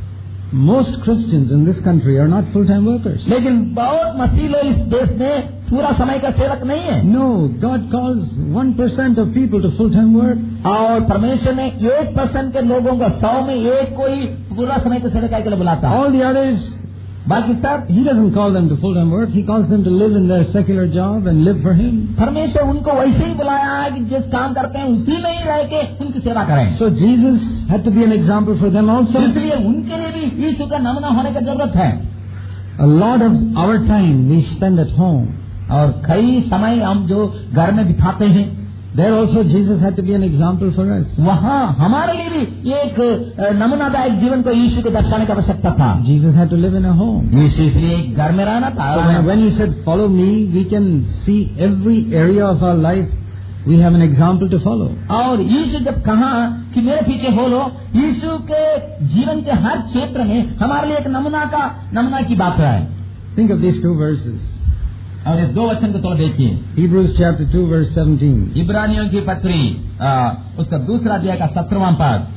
most Christians in this country are not full-time workers. लेकिन बहुत मसीह लोग इस देश में पूरा समय का सेवक नहीं है. No, God calls one percent of people to full-time work. और परमेश्वर ने एक परसेंट के लोगों को सौ में एक को ही पूरा समय के सेवक के लिए बुलाता है. All the others, बाकी सब, He doesn't call them to full-time work. He calls them to live in their secular job and live for Him. परमेश्वर उनको वैसे ही बुलाया है कि जिस काम करते हैं उसी में ही रह के उनकी सेवा करें. So Jesus had to be an example for them also. इसलिए उनके लिए भी यीशु का नमूना होने की जरूरत है. A lot of our time we spend at home. और कई समय हम जो घर में बिताते हैं, there also Jesus had to be an example for us. वहाँ हमारे लिए भी एक नमूनादायक जीवन को यीशु को दर्शाने की आवश्यकता था. Jesus had to live in a home. यीशु इसलिए एक घर में रहना था. So when, when he said follow me, we can see every area of our life we have an example to follow. और यीशु जब कहा कि मेरे पीछे हो लो, यीशु के जीवन के हर क्षेत्र में हमारे लिए एक नमूना का नमूना की बात है. Think of these two verses. और इस दो वचन को थोड़ा देखिए. Hebrews chapter two verse seventeen. इब्रानियों की पत्री उसका दूसरा अध्याय का सत्रहवां पद.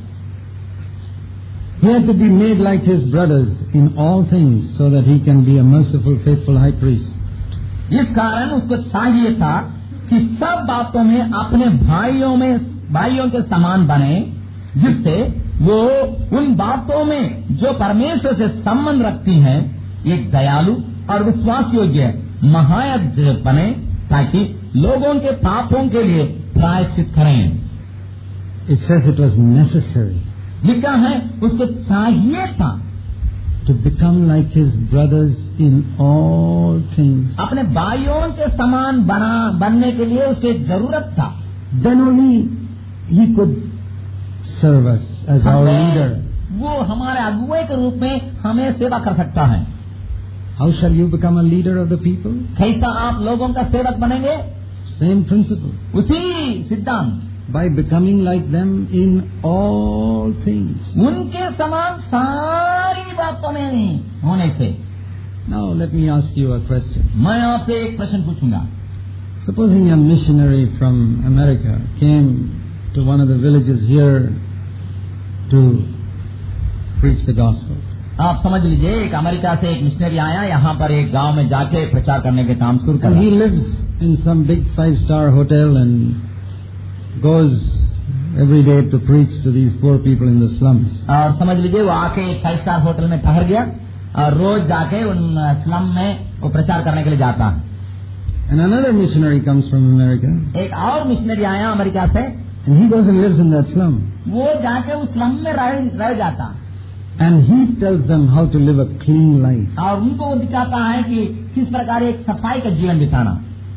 He had to be made like his brothers in all things so that he can be a merciful, faithful high priest. इस कारण उसको चाहिए था कि सब बातों में अपने भाइयों में भाइयों के समान बने, जिससे वो उन बातों में जो परमेश्वर से संबंध रखती हैं एक दयालु और विश्वास योग्य महायाजक बने ताकि लोगों के पापों के लिए प्रायश्चित करें। It says it was necessary लिखा है उसको चाहिए था to become like his brothers in all things. अपने भाइयों के समान बना बनने के लिए उसकी जरूरत था। Then only he could serve us as our leader. वो हमारे अगुवे के रूप में हमें सेवा कर सकता है। How shall you become a leader of the people? कैसा आप लोगों का सेवक बनेंगे? Same principle. उसी सिद्धांत, By becoming like them in all things. उनके समान सारी बातों में होने से। Now let me ask you a question. मैं आपसे एक प्रश्न पूछूंगा। Supposing a missionary from America came to one of the villages here to preach the gospel. आप समझ लीजिए एक अमेरिका से एक मिशनरी आया, यहाँ पर एक गांव में जाके प्रचार करने के काम शुरू कर। And he lives in some big five-star hotel and goes every day to preach to these poor people in the slums. और समझ लीजिए वो आके एक फाइव स्टार होटल में ठहर गया और रोज जाके उन स्लम में वो प्रचार करने के लिए जाता है। And another missionary comes from America. एक और मिशनरी आया अमेरिका से, and he goes and lives in that slum. वो जाके उस स्लम में रह, रह जाता and he tells them how to live a clean life. और उनको वो दिखाता है कि किस प्रकार एक सफाई का जीवन बिताना।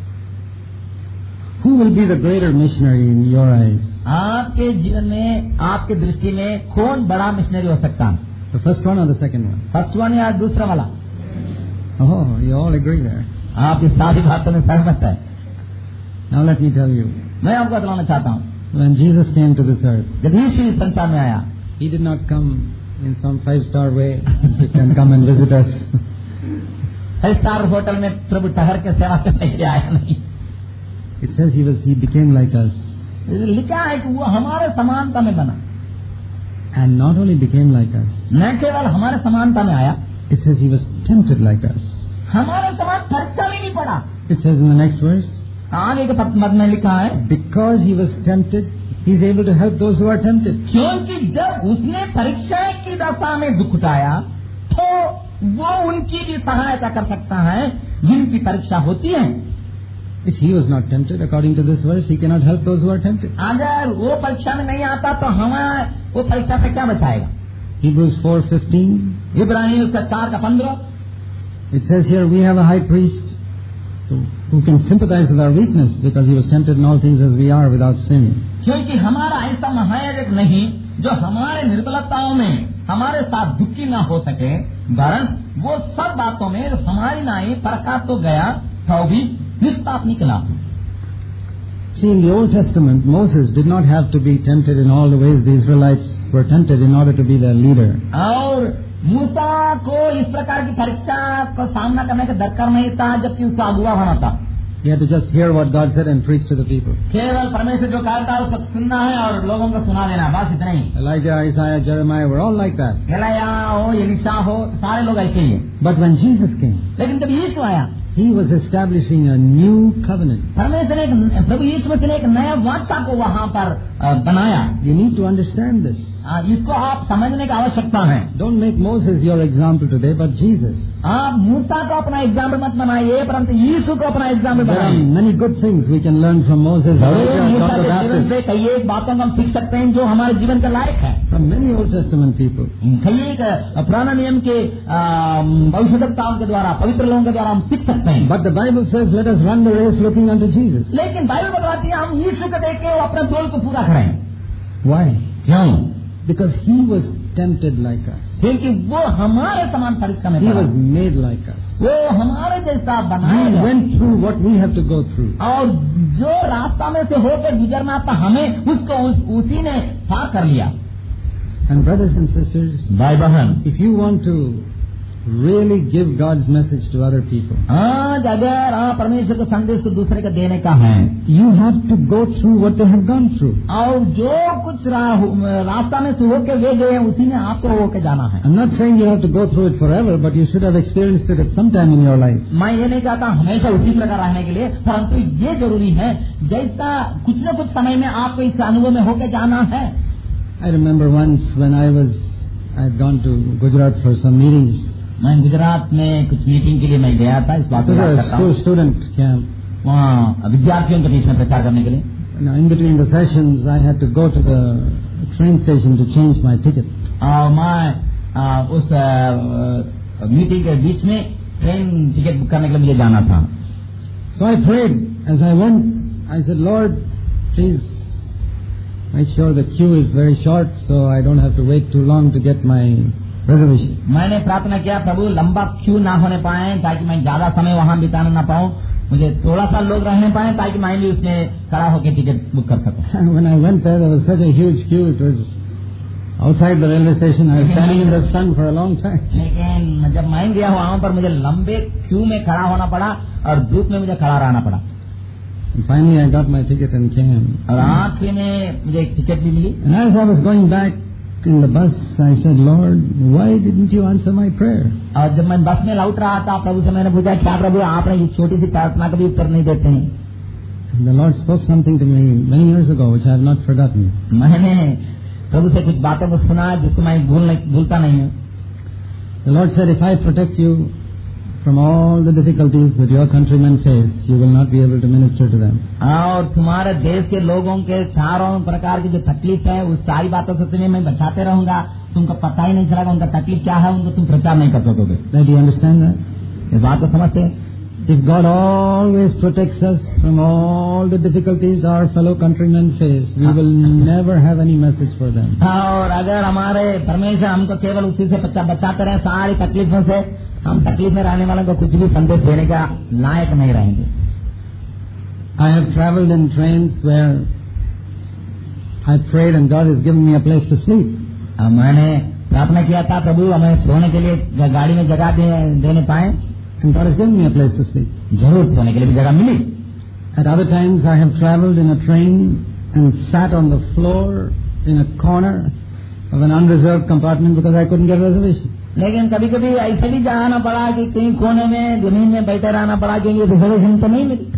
Who will be the greater missionary in your eyes? आपके जीवन में, आपके दृष्टि में कौन बड़ा मिशनरी हो सकता है? The first one or the second one? First one या दूसरा वाला? Oh, you all agree there. आप इस सारी बातों में सहमत है। Now let me tell you. मैं आपको बताना चाहता हूँ, When Jesus came to this earth, जब यीशु इस संसार में आया, he did not come in some five-star way. He can come and visit us. Five star hotel में प्रभु ठहर के सेवा करने के लिए आया नहीं। It says he was, he became like us. लिखा है कि वो हमारे समानता में बना। And not only became like us. न केवल हमारे समानता में आया, It says he was tempted like us. हमारे समान परीक्षा भी नहीं पड़ा। It says in the next verse, आगे के पद में लिखा है, because he was tempted, he is able to help those who are tempted. क्योंकि जब उसने परीक्षा की दशा में दुख उठाया तो वो उनकी भी सहायता कर सकता है जिनकी परीक्षा होती है। If he was not tempted, according to this verse, he cannot help those who are tempted. अगर वो परीक्षा में नहीं आता तो हमें वो परीक्षा से क्या बचाएगा? Hebrews four fifteen. इब्रानियों का चार का पंद्रह। It says here we have a high priest who can sympathize with our weakness because he was tempted in all things as we are without sin. क्योंकि हमारा ऐसा महायाजक नहीं जो हमारे निर्बलताओं में हमारे साथ दुखी ना हो सके, वरन वो सब बातों में हमारी नाई परखा तो गया तो भी निष्पाप निकला। See, in the Old Testament, Moses did not have to be tempted in all the ways the Israelites were tempted in order to be their leader. और मूसा को इस प्रकार की परीक्षा का सामना करने का दरकार नहीं था जबकि उसका अगुवा होना था। He had to just hear what God said and preach to the people. केवल परमेश्वर जो कहा था उसको सुनना है और लोगों को सुना देना, बस इतना ही। Elijah, Isaiah, Jeremiah were all like that. Elia हो, एलीशा हो, सारे लोग ऐसे ही हैं। But when Jesus came, लेकिन जब यीशु आया, he was establishing a new covenant. परमेश्वर ने प्रभु यीशु मसीह ने एक नया वाचा को वहाँ पर बनाया। You need to understand this. इसको आप समझने की आवश्यकता है। Don't make Moses your example today, but Jesus. आप मूसा को अपना एग्जाम्पल मत बनाइए, परंतु यीशु को अपना एग्जाम्पल There are बनाइए। many good things we can learn from Moses. Elijah, मूसा John the के जीवन से Baptist. कई एक बातों को हम सीख सकते हैं जो हमारे जीवन के लायक है। From many Old Testament people. कई एक पुराना नियम के भविष्यवक्ताओं के द्वारा, पवित्र लोगों के द्वारा हम सीख सकते हैं। But the Bible says, let us run the race looking unto Jesus. लेकिन बाइबल बताती है हम यीशु को देख के अपने दौड़ को पूरा करें। Why? क्यों? Because he was tempted like us. क्योंकि वो हमारे समान परीक्षा में He पड़ा। was made like us. वो हमारे जैसा बनाया He गया। went through what we have to go through. और जो रास्ता में से होकर गुजरना था हमें, उसको उस, उसी ने पार कर लिया। And brothers and sisters, भाई बहन, if you want to really give God's message to other people, आज अगर आप परमेश्वर के संदेश को दूसरे को देने का है, you have to go through what they have gone through. और जो कुछ रा, रास्ता में से होकर वे गए हैं उसी में आपको होकर जाना है। I'm not saying you have to go through it forever, but you should have experienced it at some time in your life. मैं ये नहीं चाहता हमेशा उसी प्रकार रहने के लिए, परंतु ये जरूरी है जैसा कुछ न कुछ समय में आपको इस अनुभव में होकर जाना है। I remember once when I was, I had gone to Gujarat for some meetings. मैं गुजरात में कुछ मीटिंग के लिए मैं गया था, इस बात को याद करता हूँ। स्टूडेंट कैंप, वहाँ विद्यार्थियों के बीच में प्रचार करने के लिए। In between the sessions, I had to go to the train station to change my ticket. और मैं उस मीटिंग के बीच में ट्रेन टिकट बुक करने के लिए मुझे जाना था। So I prayed as I went. I said, Lord, please make sure the queue is very short, so I don't have to wait too long to get my reservation. मैंने प्रार्थना किया, प्रभु लंबा क्यू ना होने पाए ताकि मैं ज्यादा समय वहाँ बिताना ना पाऊँ, मुझे थोड़ा सा लोग रहने पाए ताकि मैं भी उसमें खड़ा होकर टिकट बुक कर सकूँ। And when I went there, there was such a huge queue. It was outside the railway station. I was standing in the sun for a long time. लेकिन जब मैं गया वहाँ पर मुझे लंबे क्यू में खड़ा होना पड़ा और धूप में मुझे खड़ा रहना पड़ा। And finally, I got my ticket and came. और आखिर में मुझे एक टिकट भी मिली। And as I was going back in the bus, I said, Lord, why didn't you answer my prayer? और जब मैं बस में लौट रहा था, प्रभु से मैंने पूछा, क्या प्रभु आपने इस छोटी सी प्रार्थना का भी उत्तर नहीं देते हैं? And the Lord spoke something to me many years ago, which I have not forgotten. मैंने प्रभु से कुछ बातों को सुना जिसको मैं भूल नहीं भूलता नहीं हूँ। The Lord said, if I protect you from all the difficulties that your countrymen face, you will not be able to minister to them. और तुम्हारे देश के लोगों के चारों प्रकार की जो तकलीफ है, उस सारी बातों से तुम्हें मैं बचाते रहूंगा, तुमको पता ही नहीं चलेगा उनका तकलीफ क्या है, उनको तुम प्रचार नहीं कर सकोगे। Do you understand that? इस बात को समझते हैं? If God always protects us from all the difficulties our fellow countrymen face, we will never have any message for them. और अगर हमारे परमेश्वर हमको केवल उसी से बचाते रहे सारी तकलीफों से, हम तकलीफ में रहने वालों को कुछ भी संदेश देने का लायक नहीं रहेंगे। I have traveled in trains where I prayed and God has given me a place to sleep. मैंने प्रार्थना किया था, प्रभु हमें सोने के लिए गाड़ी में जगह दे, देने पाए, and God has given me a place to sleep. जरूर सोने के लिए भी जगह मिली। At other times I have traveled in a train and sat on the floor in a corner of an unreserved compartment because I couldn't get a reservation. लेकिन कभी कभी ऐसे भी जाना पड़ा कि कहीं कोने में जमीन में बैठे रहना पड़ा क्योंकि रिजर्वेशन तो नहीं मिली।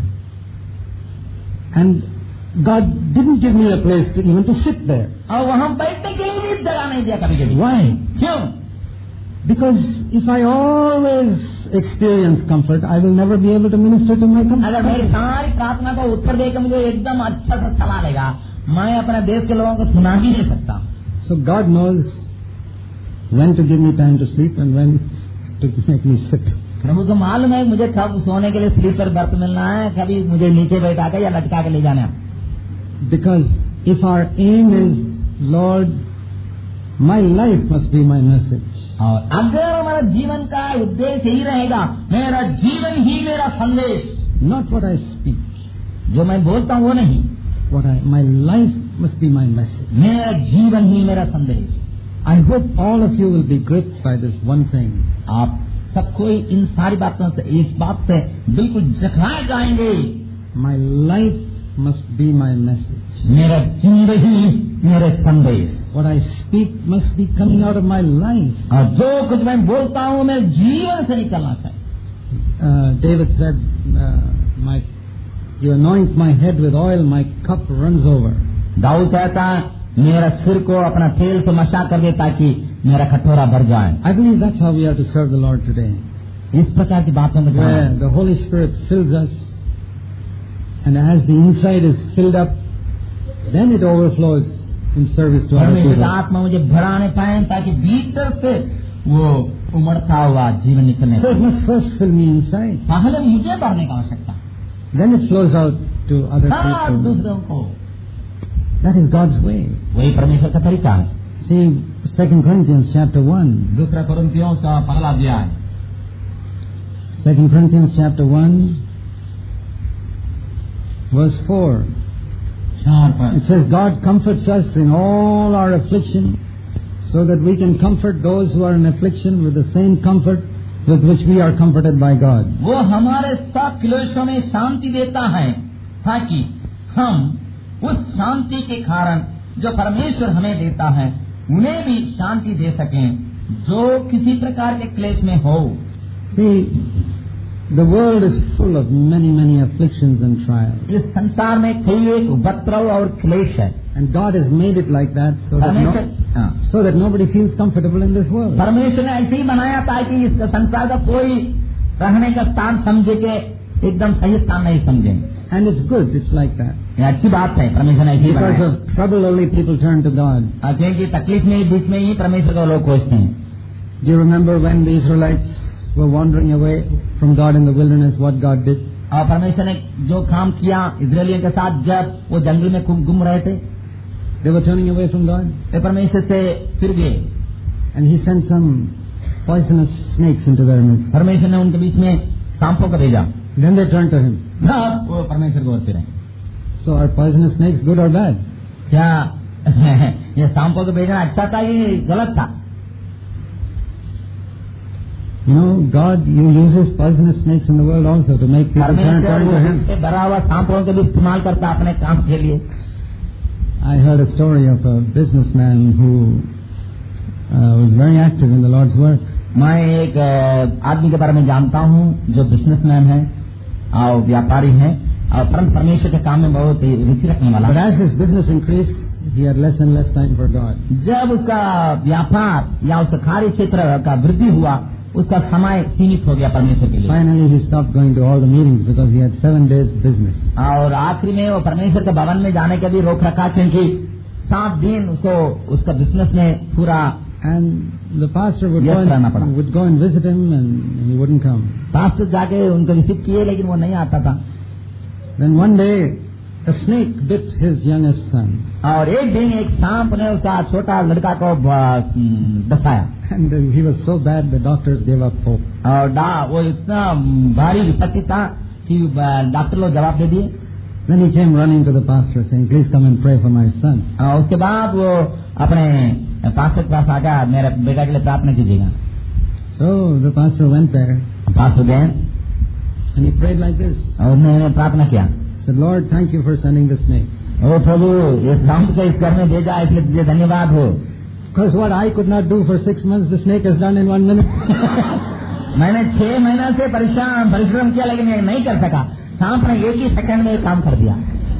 And God didn't give me a place to even to sit there. और वहाँ बैठने के लिए भी जगह नहीं दिया कभी कभी। Why? क्यों? Because if I always experience comfort, I will never be able to minister to my comfort. अगर मेरी सारी प्रार्थना का उत्तर देकर मुझे एकदम अच्छा सा चला लेगा, मैं अपने देश के लोगों को सुना ही नहीं सकता। So God knows when to give me time to sleep and when to make me sit. प्रभु को मालूम है मुझे कब सोने के लिए स्लीपर बर्थ मिलना है, कभी मुझे नीचे बैठा कर या लटका के ले जाना है। Because if our aim is, Lord, my life must be my message. और अगर हमारा जीवन का उद्देश्य यही रहेगा, मेरा जीवन ही मेरा संदेश, not what I speak, जो मैं बोलता हूँ वो नहीं, what I, my life must be my message. मेरा जीवन ही मेरा संदेश। I hope all of you will be gripped by this one thing. आप सब कोई इन सारी बातों से, इस बात से बिल्कुल जखलाए जाएंगे। My life must be my message. मेरा जिंदगी मेरे संदेश। What I speak must be coming out of my life. और जो कुछ मैं बोलता हूँ मैं जीवन से निकलना चाहिए। Uh, David said, uh, "My, you anoint my head with oil, my cup runs over." Dawood कहता मेरा सिर को अपना तेल से मशा कर दे ताकि मेरा कटोरा भर जाए। I believe that's how we have to serve the Lord today. इस प्रकार की बातों में Where the Holy Spirit fills us, and as the inside is filled up, then it overflows in service to other people. आत्मा मुझे भराने पाए ताकि भीतर से वो उमड़ता हुआ जीवन निकलने। So it must first fill me inside. पहले मुझे भरने का आवश्यकता, Then it flows out to other people. दूसरों को। That is God's way. वही परमेश्वर का तरीका है। See Second Corinthians chapter one. दूसरा कोरिन्थियों का पहला अध्याय। Second Corinthians chapter one, verse four. It says, God comforts us in all our affliction, so that we can comfort those who are in affliction with the same comfort with which we are comforted by God. वो हमारे सब क्लेशों में शांति देता है ताकि हम उस शांति के कारण जो परमेश्वर हमें देता है उन्हें भी शांति दे सकें जो किसी प्रकार के क्लेश में हो। See, the world is full of many, many afflictions and trials. इस संसार में कई एक उपद्रव और क्लेश है। And God has made it like that so that no, so that nobody feels comfortable in this world. परमेश्वर ने ऐसे ही बनाया ताकि इस संसार का कोई रहने का स्थान समझे के एकदम सही स्थान नहीं समझे. And it's good, it's like that. ये अच्छी बात है, परमेश्वर ने ऐसे ही बनाया. Because of trouble only people turn to God. क्योंकि तकलीफ में बीच में ही परमेश्वर को लोग खोजते हैं. Do you remember when the Israelites were wandering away from God in the wilderness, what God did? और परमेश्वर ने जो काम किया इजरायलियों के साथ जब वो जंगल में घूम रहे थे, they were turning away from God. वे परमेश्वर से फिर गए. And He sent some poisonous snakes into their midst. परमेश्वर ने उनके बीच में सांपों को भेजा. Then they turned to Him. वो परमेश्वर को ओर फिरे. So are poisonous snakes good or bad? क्या ये सांपों को भेजना अच्छा था या गलत था? You know, God uses poisonous snakes in the world also to make people turn, turn to Him. भरा हुआ सांपों को भी इस्तेमाल करता अपने काम के लिए. I heard a story of a businessman who uh, was very active in the Lord's work. मैं एक आदमी के बारे में जानता हूँ जो बिजनेसमैन है और व्यापारी है और परम परमेश्वर के काम में बहुत रुचि रखने वाला. But as his business increased, he had less and less time for God. जब उसका व्यापार या उसका कार्य क्षेत्र का वृद्धि हुआ, उसका समय सीमित हो गया परमेश्वर के लिए. Finally, he stopped going to all the meetings because he had seven days business. और आखिरी में वो परमेश्वर के भवन में जाने का भी रोक रखा क्योंकि सात दिन उसको उसका बिजनेस में पूरा. And the pastor would go, and, would go and visit him and he wouldn't come. Pastor जाके उनको विजिट किए लेकिन वो नहीं आता था. Then one day a snake bit his youngest son. और एक दिन एक सांप ने उसका छोटा लड़का को डसाया. And he was so bad the doctors gave up hope. और वो इतना भारी विपत्ति था कि डॉक्टर लोग जवाब दे दिए. Then he came running to the pastor saying, "Please come and pray for my son." और उसके बाद वो अपने पास्टर के पास आकर मेरे बेटा के लिए प्रार्थना कीजिएगा. So the pastor went there. Pastor गए and he prayed like this. और उन्होंने प्रार्थना किया. Said, "Lord, thank you for sending the snake." ओ प्रभु, ये सांप को इस घर में भेजा इसलिए तुझे धन्यवाद हो. Because what I could not do for six months, the snake has done in one minute. मैंने छह महीना से परिश्रम परिश्रम किया लेकिन ये नहीं कर सका. सांप ने एक ही सेकंड में काम कर दिया.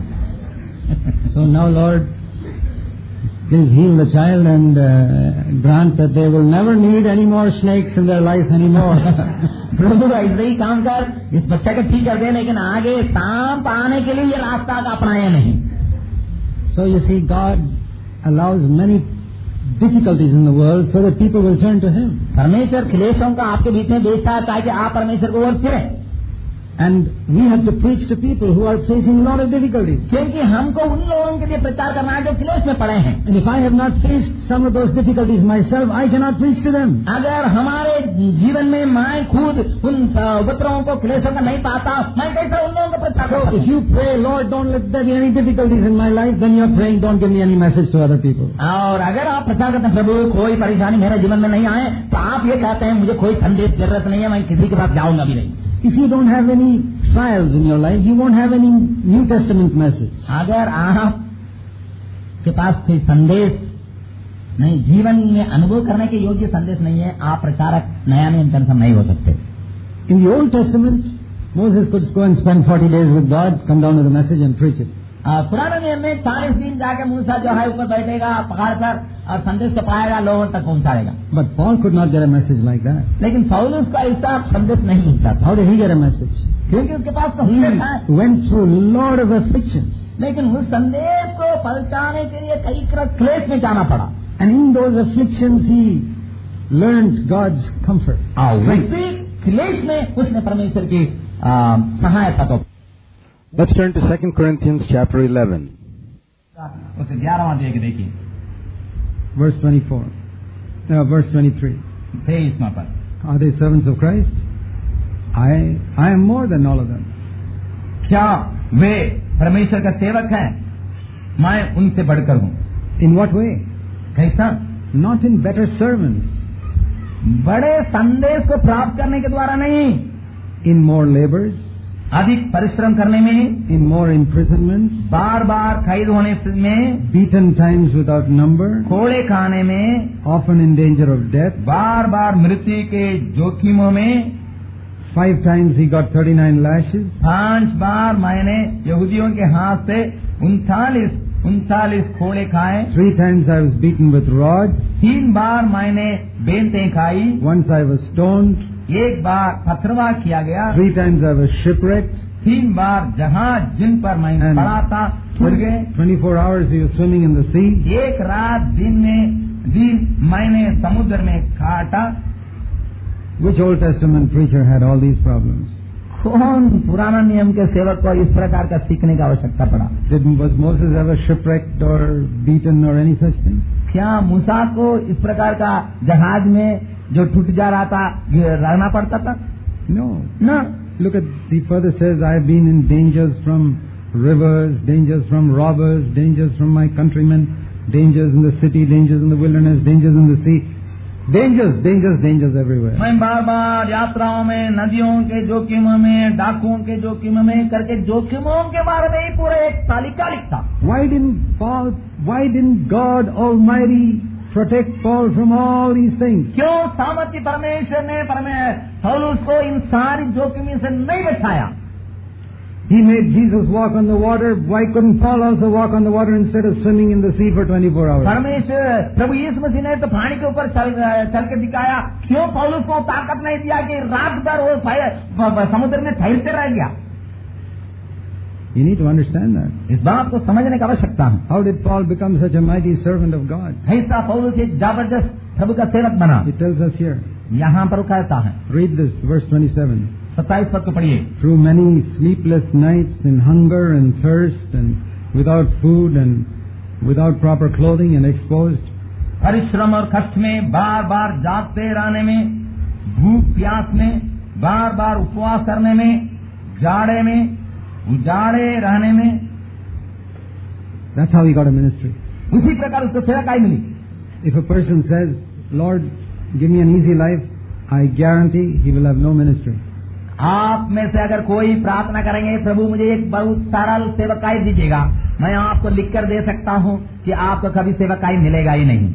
So now, Lord, please heal the child and uh, grant that they will never need any more snakes in their life anymore. प्रभु ऐसे ही काम कर, इस बच्चे को ठीक कर दे लेकिन आगे सांप आने के लिए ये रास्ता अपनाया नहीं. So you see, God allows many difficulties in the world so that people will turn to Him. परमेश्वर क्लेशों का आपके बीच में भेजता है ताकि आप परमेश्वर को ओर फिरें. And we have to preach to people who are facing a lot of difficulties. क्योंकि हमको उन लोगों के लिए प्रचार करना है जो क्लेश में पड़े हैं. And if I have not faced some of those difficulties myself, I cannot preach to them. अगर हमारे जीवन में मैं खुद उन उपद्रवों को क्लेशों का नहीं पाता, मैं कैसे उन लोगों को प्रचार करूं? So if you pray, Lord, don't let there be any difficulties in my life, then you are praying, don't give me any message to other people. और अगर आप प्रचार करते हैं प्रभु कोई परेशानी मेरे जीवन में नहीं आए, तो आप ये कहते हैं मुझे कोई संदेश जरूरत नहीं है, मैं किसी के पास जाऊंगा भी नहीं. If you don't have any trials in your life, you won't have any New Testament message. अगर आप के पास कोई संदेश नहीं, जीवन में अनुभव करने के योग्य संदेश नहीं है, आप प्रचारक नया नियम के अनुसार नहीं हो सकते. In the Old Testament, Moses could go and spend forty days with God, come down with the message and preach it. पुराने नियम में चालीस दिन जाके मूसा जो है ऊपर बैठेगा पहाड़ पर और संदेश को पाएगा, लोगों तक पहुंचाएगा. But Paul could not get a message like that. लेकिन पौलुस का ऐसा संदेश नहीं मिलता. How did he get a message? क्योंकि उसके पास संदेश था. He went through a lot of afflictions. लेकिन उस संदेश को पहुंचाने के लिए कई क्लेश में जाना पड़ा. And in those afflictions he learned God's comfort. उसी क्लेश में उसने परमेश्वर की सहायता को. Let's turn to Second Corinthians chapter eleven. उसे ग्यारहवां अध्याय के देखिए. Verse twenty-four. No, verse twenty-three. तेईसवां पद. Are they servants of Christ? I, I am more than all of them. क्या वे परमेश्वर का सेवक हैं? मैं उनसे बढ़कर हूँ. In what way? कैसा? Not in better sermons. बड़े संदेश को प्राप्त करने के द्वारा नहीं. In more labors. अधिक परिश्रम करने में. In more imprisonments. बार बार कैद होने में. Beaten times without number. कोड़े खाने में. Often in danger of death. बार बार मृत्यु के जोखिमों में. Five times he got thirty-nine lashes. पांच बार मैंने यहूदियों के हाथ से उनतालीस उनतालीस खोले खाए, Three times I was beaten with rods. तीन बार मैंने बेंतें खाई, Once I was stoned. एक बार पथरवाह किया गया, Three times I was shipwrecked. तीन बार जहाज जिन पर मैं And पड़ा था छूट गए, twenty-four hours he was swimming in the sea. एक रात दिन में दिन मैंने समुद्र में काटा। Which Old Testament preacher had all these problems? कौन पुराना नियम के सेवक को इस प्रकार का सीखने की आवश्यकता पड़ा? Did, was Moses ever shipwrecked or beaten or any such thing? क्या मूसा को इस प्रकार का जहाज में जो टूट जा रहा था रहना पड़ता था? No. ना। Look at the further says, I have been in dangers from rivers, dangers from robbers, dangers from my countrymen, dangers in the city, dangers in the wilderness, dangers in the sea. Dangers, dangers, dangers everywhere. मैं बार बार यात्राओं में, नदियों के जोखिम में, डाकुओं के जोखिम में करके जोखिमों के बारे में ही पूरा एक तालिका लिखता। Why didn't Paul, why didn't God Almighty protect Paul from all these things? क्यों सामर्थ्य परमेश्वर ने पौलुस को इन सारी जोखिमों से नहीं बचाया? He made Jesus walk on the water. Why couldn't Paul also walk on the water instead of swimming in the sea for twenty-four hours? परमेश्वर प्रभु यीशु मसीह ने तो पानी के ऊपर चल चल के दिखाया, क्यों पौलुस को ताकत नहीं दिया कि रात भर वो समुद्र में ठहरते रह गया? You need to understand that. इस बात को समझने की आवश्यकता है। How did Paul become such a mighty servant of God? ऐसा पौलुस एक जबरदस्त प्रभु का सेवक बना। It tells us here. यहाँ पर कहता है, Read this, verse twenty-seven. सत्ताईस पद को पढ़िए। Through many sleepless nights in hunger and thirst and without food and without proper clothing and exposed. परिश्रम और कष्ट में, बार बार जागते रहने में, भूख प्यास में, बार बार उपवास करने में, जाड़े में, उजाड़े रहने में। That's how he got a ministry. उसी प्रकार उसको सेवकाई मिली। If a person says, Lord, give me an easy life, I guarantee he will have no ministry. आप में से अगर कोई प्रार्थना करेंगे, प्रभु मुझे एक बहुत सरल सेवकाई दीजिएगा, मैं आपको लिखकर दे सकता हूँ कि आपको कभी सेवकाई मिलेगा ही नहीं।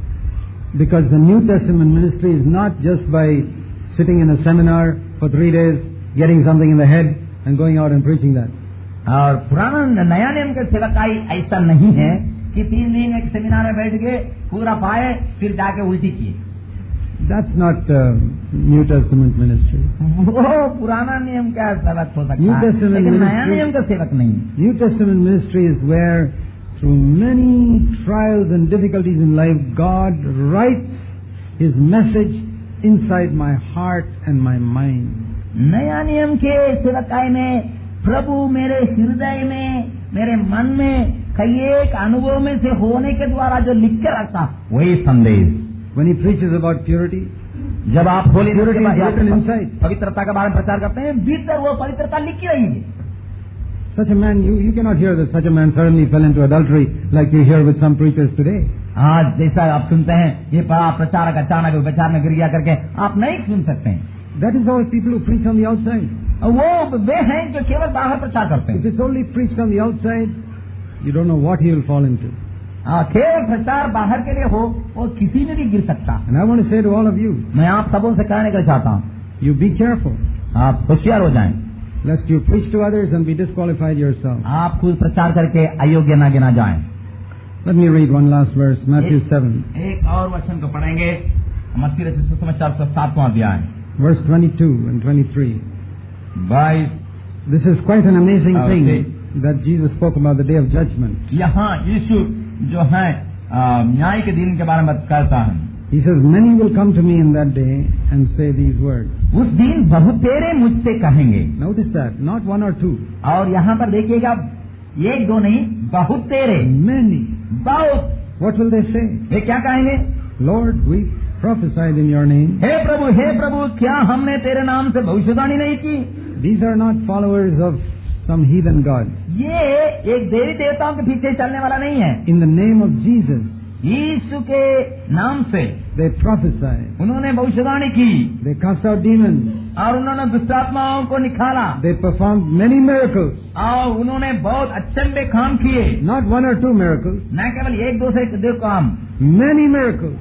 Because the New Testament ministry is not just by sitting in a seminar for three days, getting something in the head and going out and preaching that. और पुराना नया नियम के सेवकाई ऐसा नहीं है कि तीन दिन एक सेमिनार में बैठ के पूरा पाए फिर जाके उल्टी किए। That's not uh, New Testament ministry. वो पुराना नियम का सेवक हो सकता New है, Testament लेकिन नया ministry- नियम का सेवक नहीं। New Testament ministry is where through many trials and difficulties in life, God writes His message inside my heart and my mind. नया नियम के सेवकाई में प्रभु मेरे हृदय में, मेरे मन में कई एक अनुभव में से होने के द्वारा जो लिख के रखता वही संदेश। When He preaches about purity, जब आप Holi Purity is written inside. पवित्रता के बारे में प्रचार करते हैं, भीतर वो पवित्रता लिखी रही है। Such a man, you, you cannot hear that such a man suddenly fell into adultery like you hear with some preachers today. आज जैसा आप सुनते हैं, ये बड़ा प्रचारक अचानक विचार में गिर गया करके आप नहीं सुन सकते हैं। That is all people who preach on the outside. वो वे हैं जो केवल बाहर प्रचार करते If हैं। it's only preached on the outside, you don't know what he will fall into. हाँ, केवल प्रचार बाहर के लिए हो, वो किसी में भी गिर सकता। And I want to say to all of you, मैं आप सबों से कहने का चाहता हूँ, you be careful, आप होशियार हो जाएं। lest you preach to others and be disqualified yourself. आप खुद प्रचार करके अयोग्य न गिना जाएं। Let me read one last verse, Matthew seven, एक और वचन को पढ़ेंगे, मत्ती रचित सुसमाचार का सातवां अध्याय, verse twenty-two and twenty-three. बाईस। This is quite an amazing Okay. thing that Jesus spoke about the day of judgment. यहाँ यीशु जो है आ, न्याय के दिन के बारे में कहता है। He says, many will come to me in that day and say these words. उस दिन बहुतेरे मुझसे कहेंगे। Notice that, not one or two. और यहाँ पर देखिएगा, एक दो नहीं, बहुतेरे, Many. बहुत। What will they say? वे क्या कहेंगे? Lord, we prophesied in your name. हे प्रभु, हे प्रभु, क्या हमने तेरे नाम से भविष्यवाणी नहीं की? These are not followers of some heathen gods. ये एक देवी देवताओं के पीछे चलने वाला नहीं है। In the name of Jesus, यीशु के नाम से they prophesied. उन्होंने भविष्यवाणी की They cast out demons. और उन्होंने दुष्टात्माओं को निकाला They performed many miracles. और उन्होंने बहुत अचंभे काम किए। Not one or two miracles. न केवल एक दो से दो काम, Many miracles.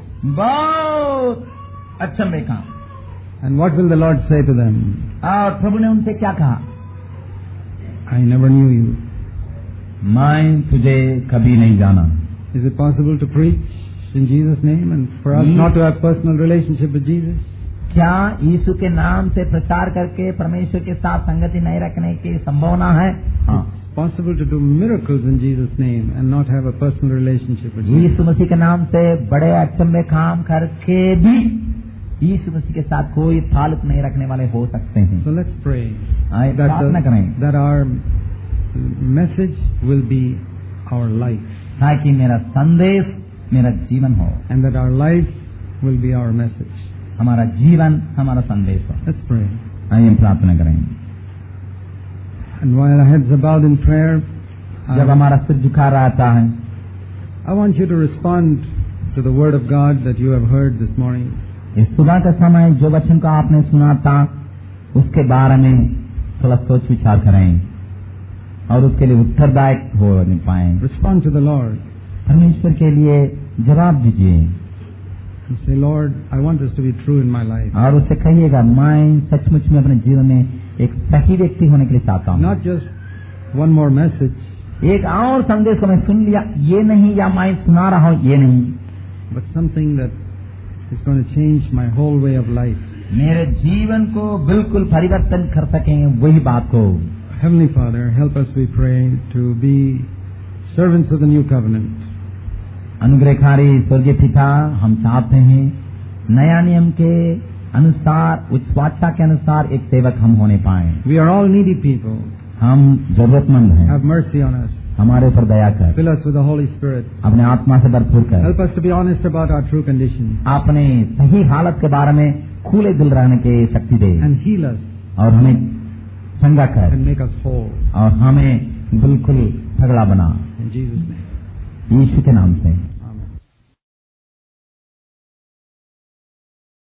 बहुत अचंभे काम। And what will the Lord say to them? और प्रभु ने उनसे क्या कहा? I never knew you. मैं तुझे कभी नहीं जाना। Is it possible to preach in Jesus' name and for us Ye- not to have personal relationship with Jesus? क्या यीशु के नाम से प्रचार करके परमेश्वर के साथ संगति नहीं रखने की संभावना है? हाँ। It's possible to do miracles in Jesus' name and not have a personal relationship with Jesus. यीशु मसीह के नाम से बड़े अचंभे काम करके भी यीशु मसीह के साथ कोई ताल्लुक नहीं रखने वाले हो सकते हैं। So let's pray आइए that, प्रार्थना the, करें that our message will be our life ताकि मेरा संदेश मेरा जीवन हो, and that our life will be our message. हमारा जीवन हमारा संदेश हो। Let's pray. आइए प्रार्थना करें। And while our heads are bowed in prayer, जब I, हमारा सिर झुका रहता है, I want you to respond to the word of God that you have heard this morning. इस सुबह का समय जो वचन का आपने सुना था उसके बारे में थोड़ा सोच विचार करें और उसके लिए उत्तरदायक हो पाए। Respond to the Lord परमेश्वर के लिए जवाब दीजिए and say, Lord, I want this to be true in my life. और उससे कहिएगा मैं सचमुच में अपने जीवन में एक सही व्यक्ति होने के लिए चाहता हूँ। Not just one more message, एक और संदेश को मैं सुन लिया ये नहीं, या मैं सुना रहा हूँ ये नहीं, but something that is going to change my whole way of life. मेरे जीवन को बिल्कुल परिवर्तन कर सकें वही बात को। Heavenly Father, help us, we pray, to be servants of the new covenant. अनुग्रहकारी स्वर्गीय पिता, हम चाहते हैं नया नियम के अनुसार उच्च वाचा के अनुसार एक सेवक हम होने पाए। We are all needy people. हम जरूरतमंद हैं, Have mercy on us. हमारे ऊपर दया कर, Fill us with the Holy Spirit. अपने आत्मा से भरपूर कर, Help us to be honest about our true condition अपने सही हालत के बारे में खुले दिल रहने की शक्ति दे and heal us और हमें चंगा कर and make us whole. और हमें बिल्कुल तगड़ा बना In Jesus' name. यीशु के नाम से।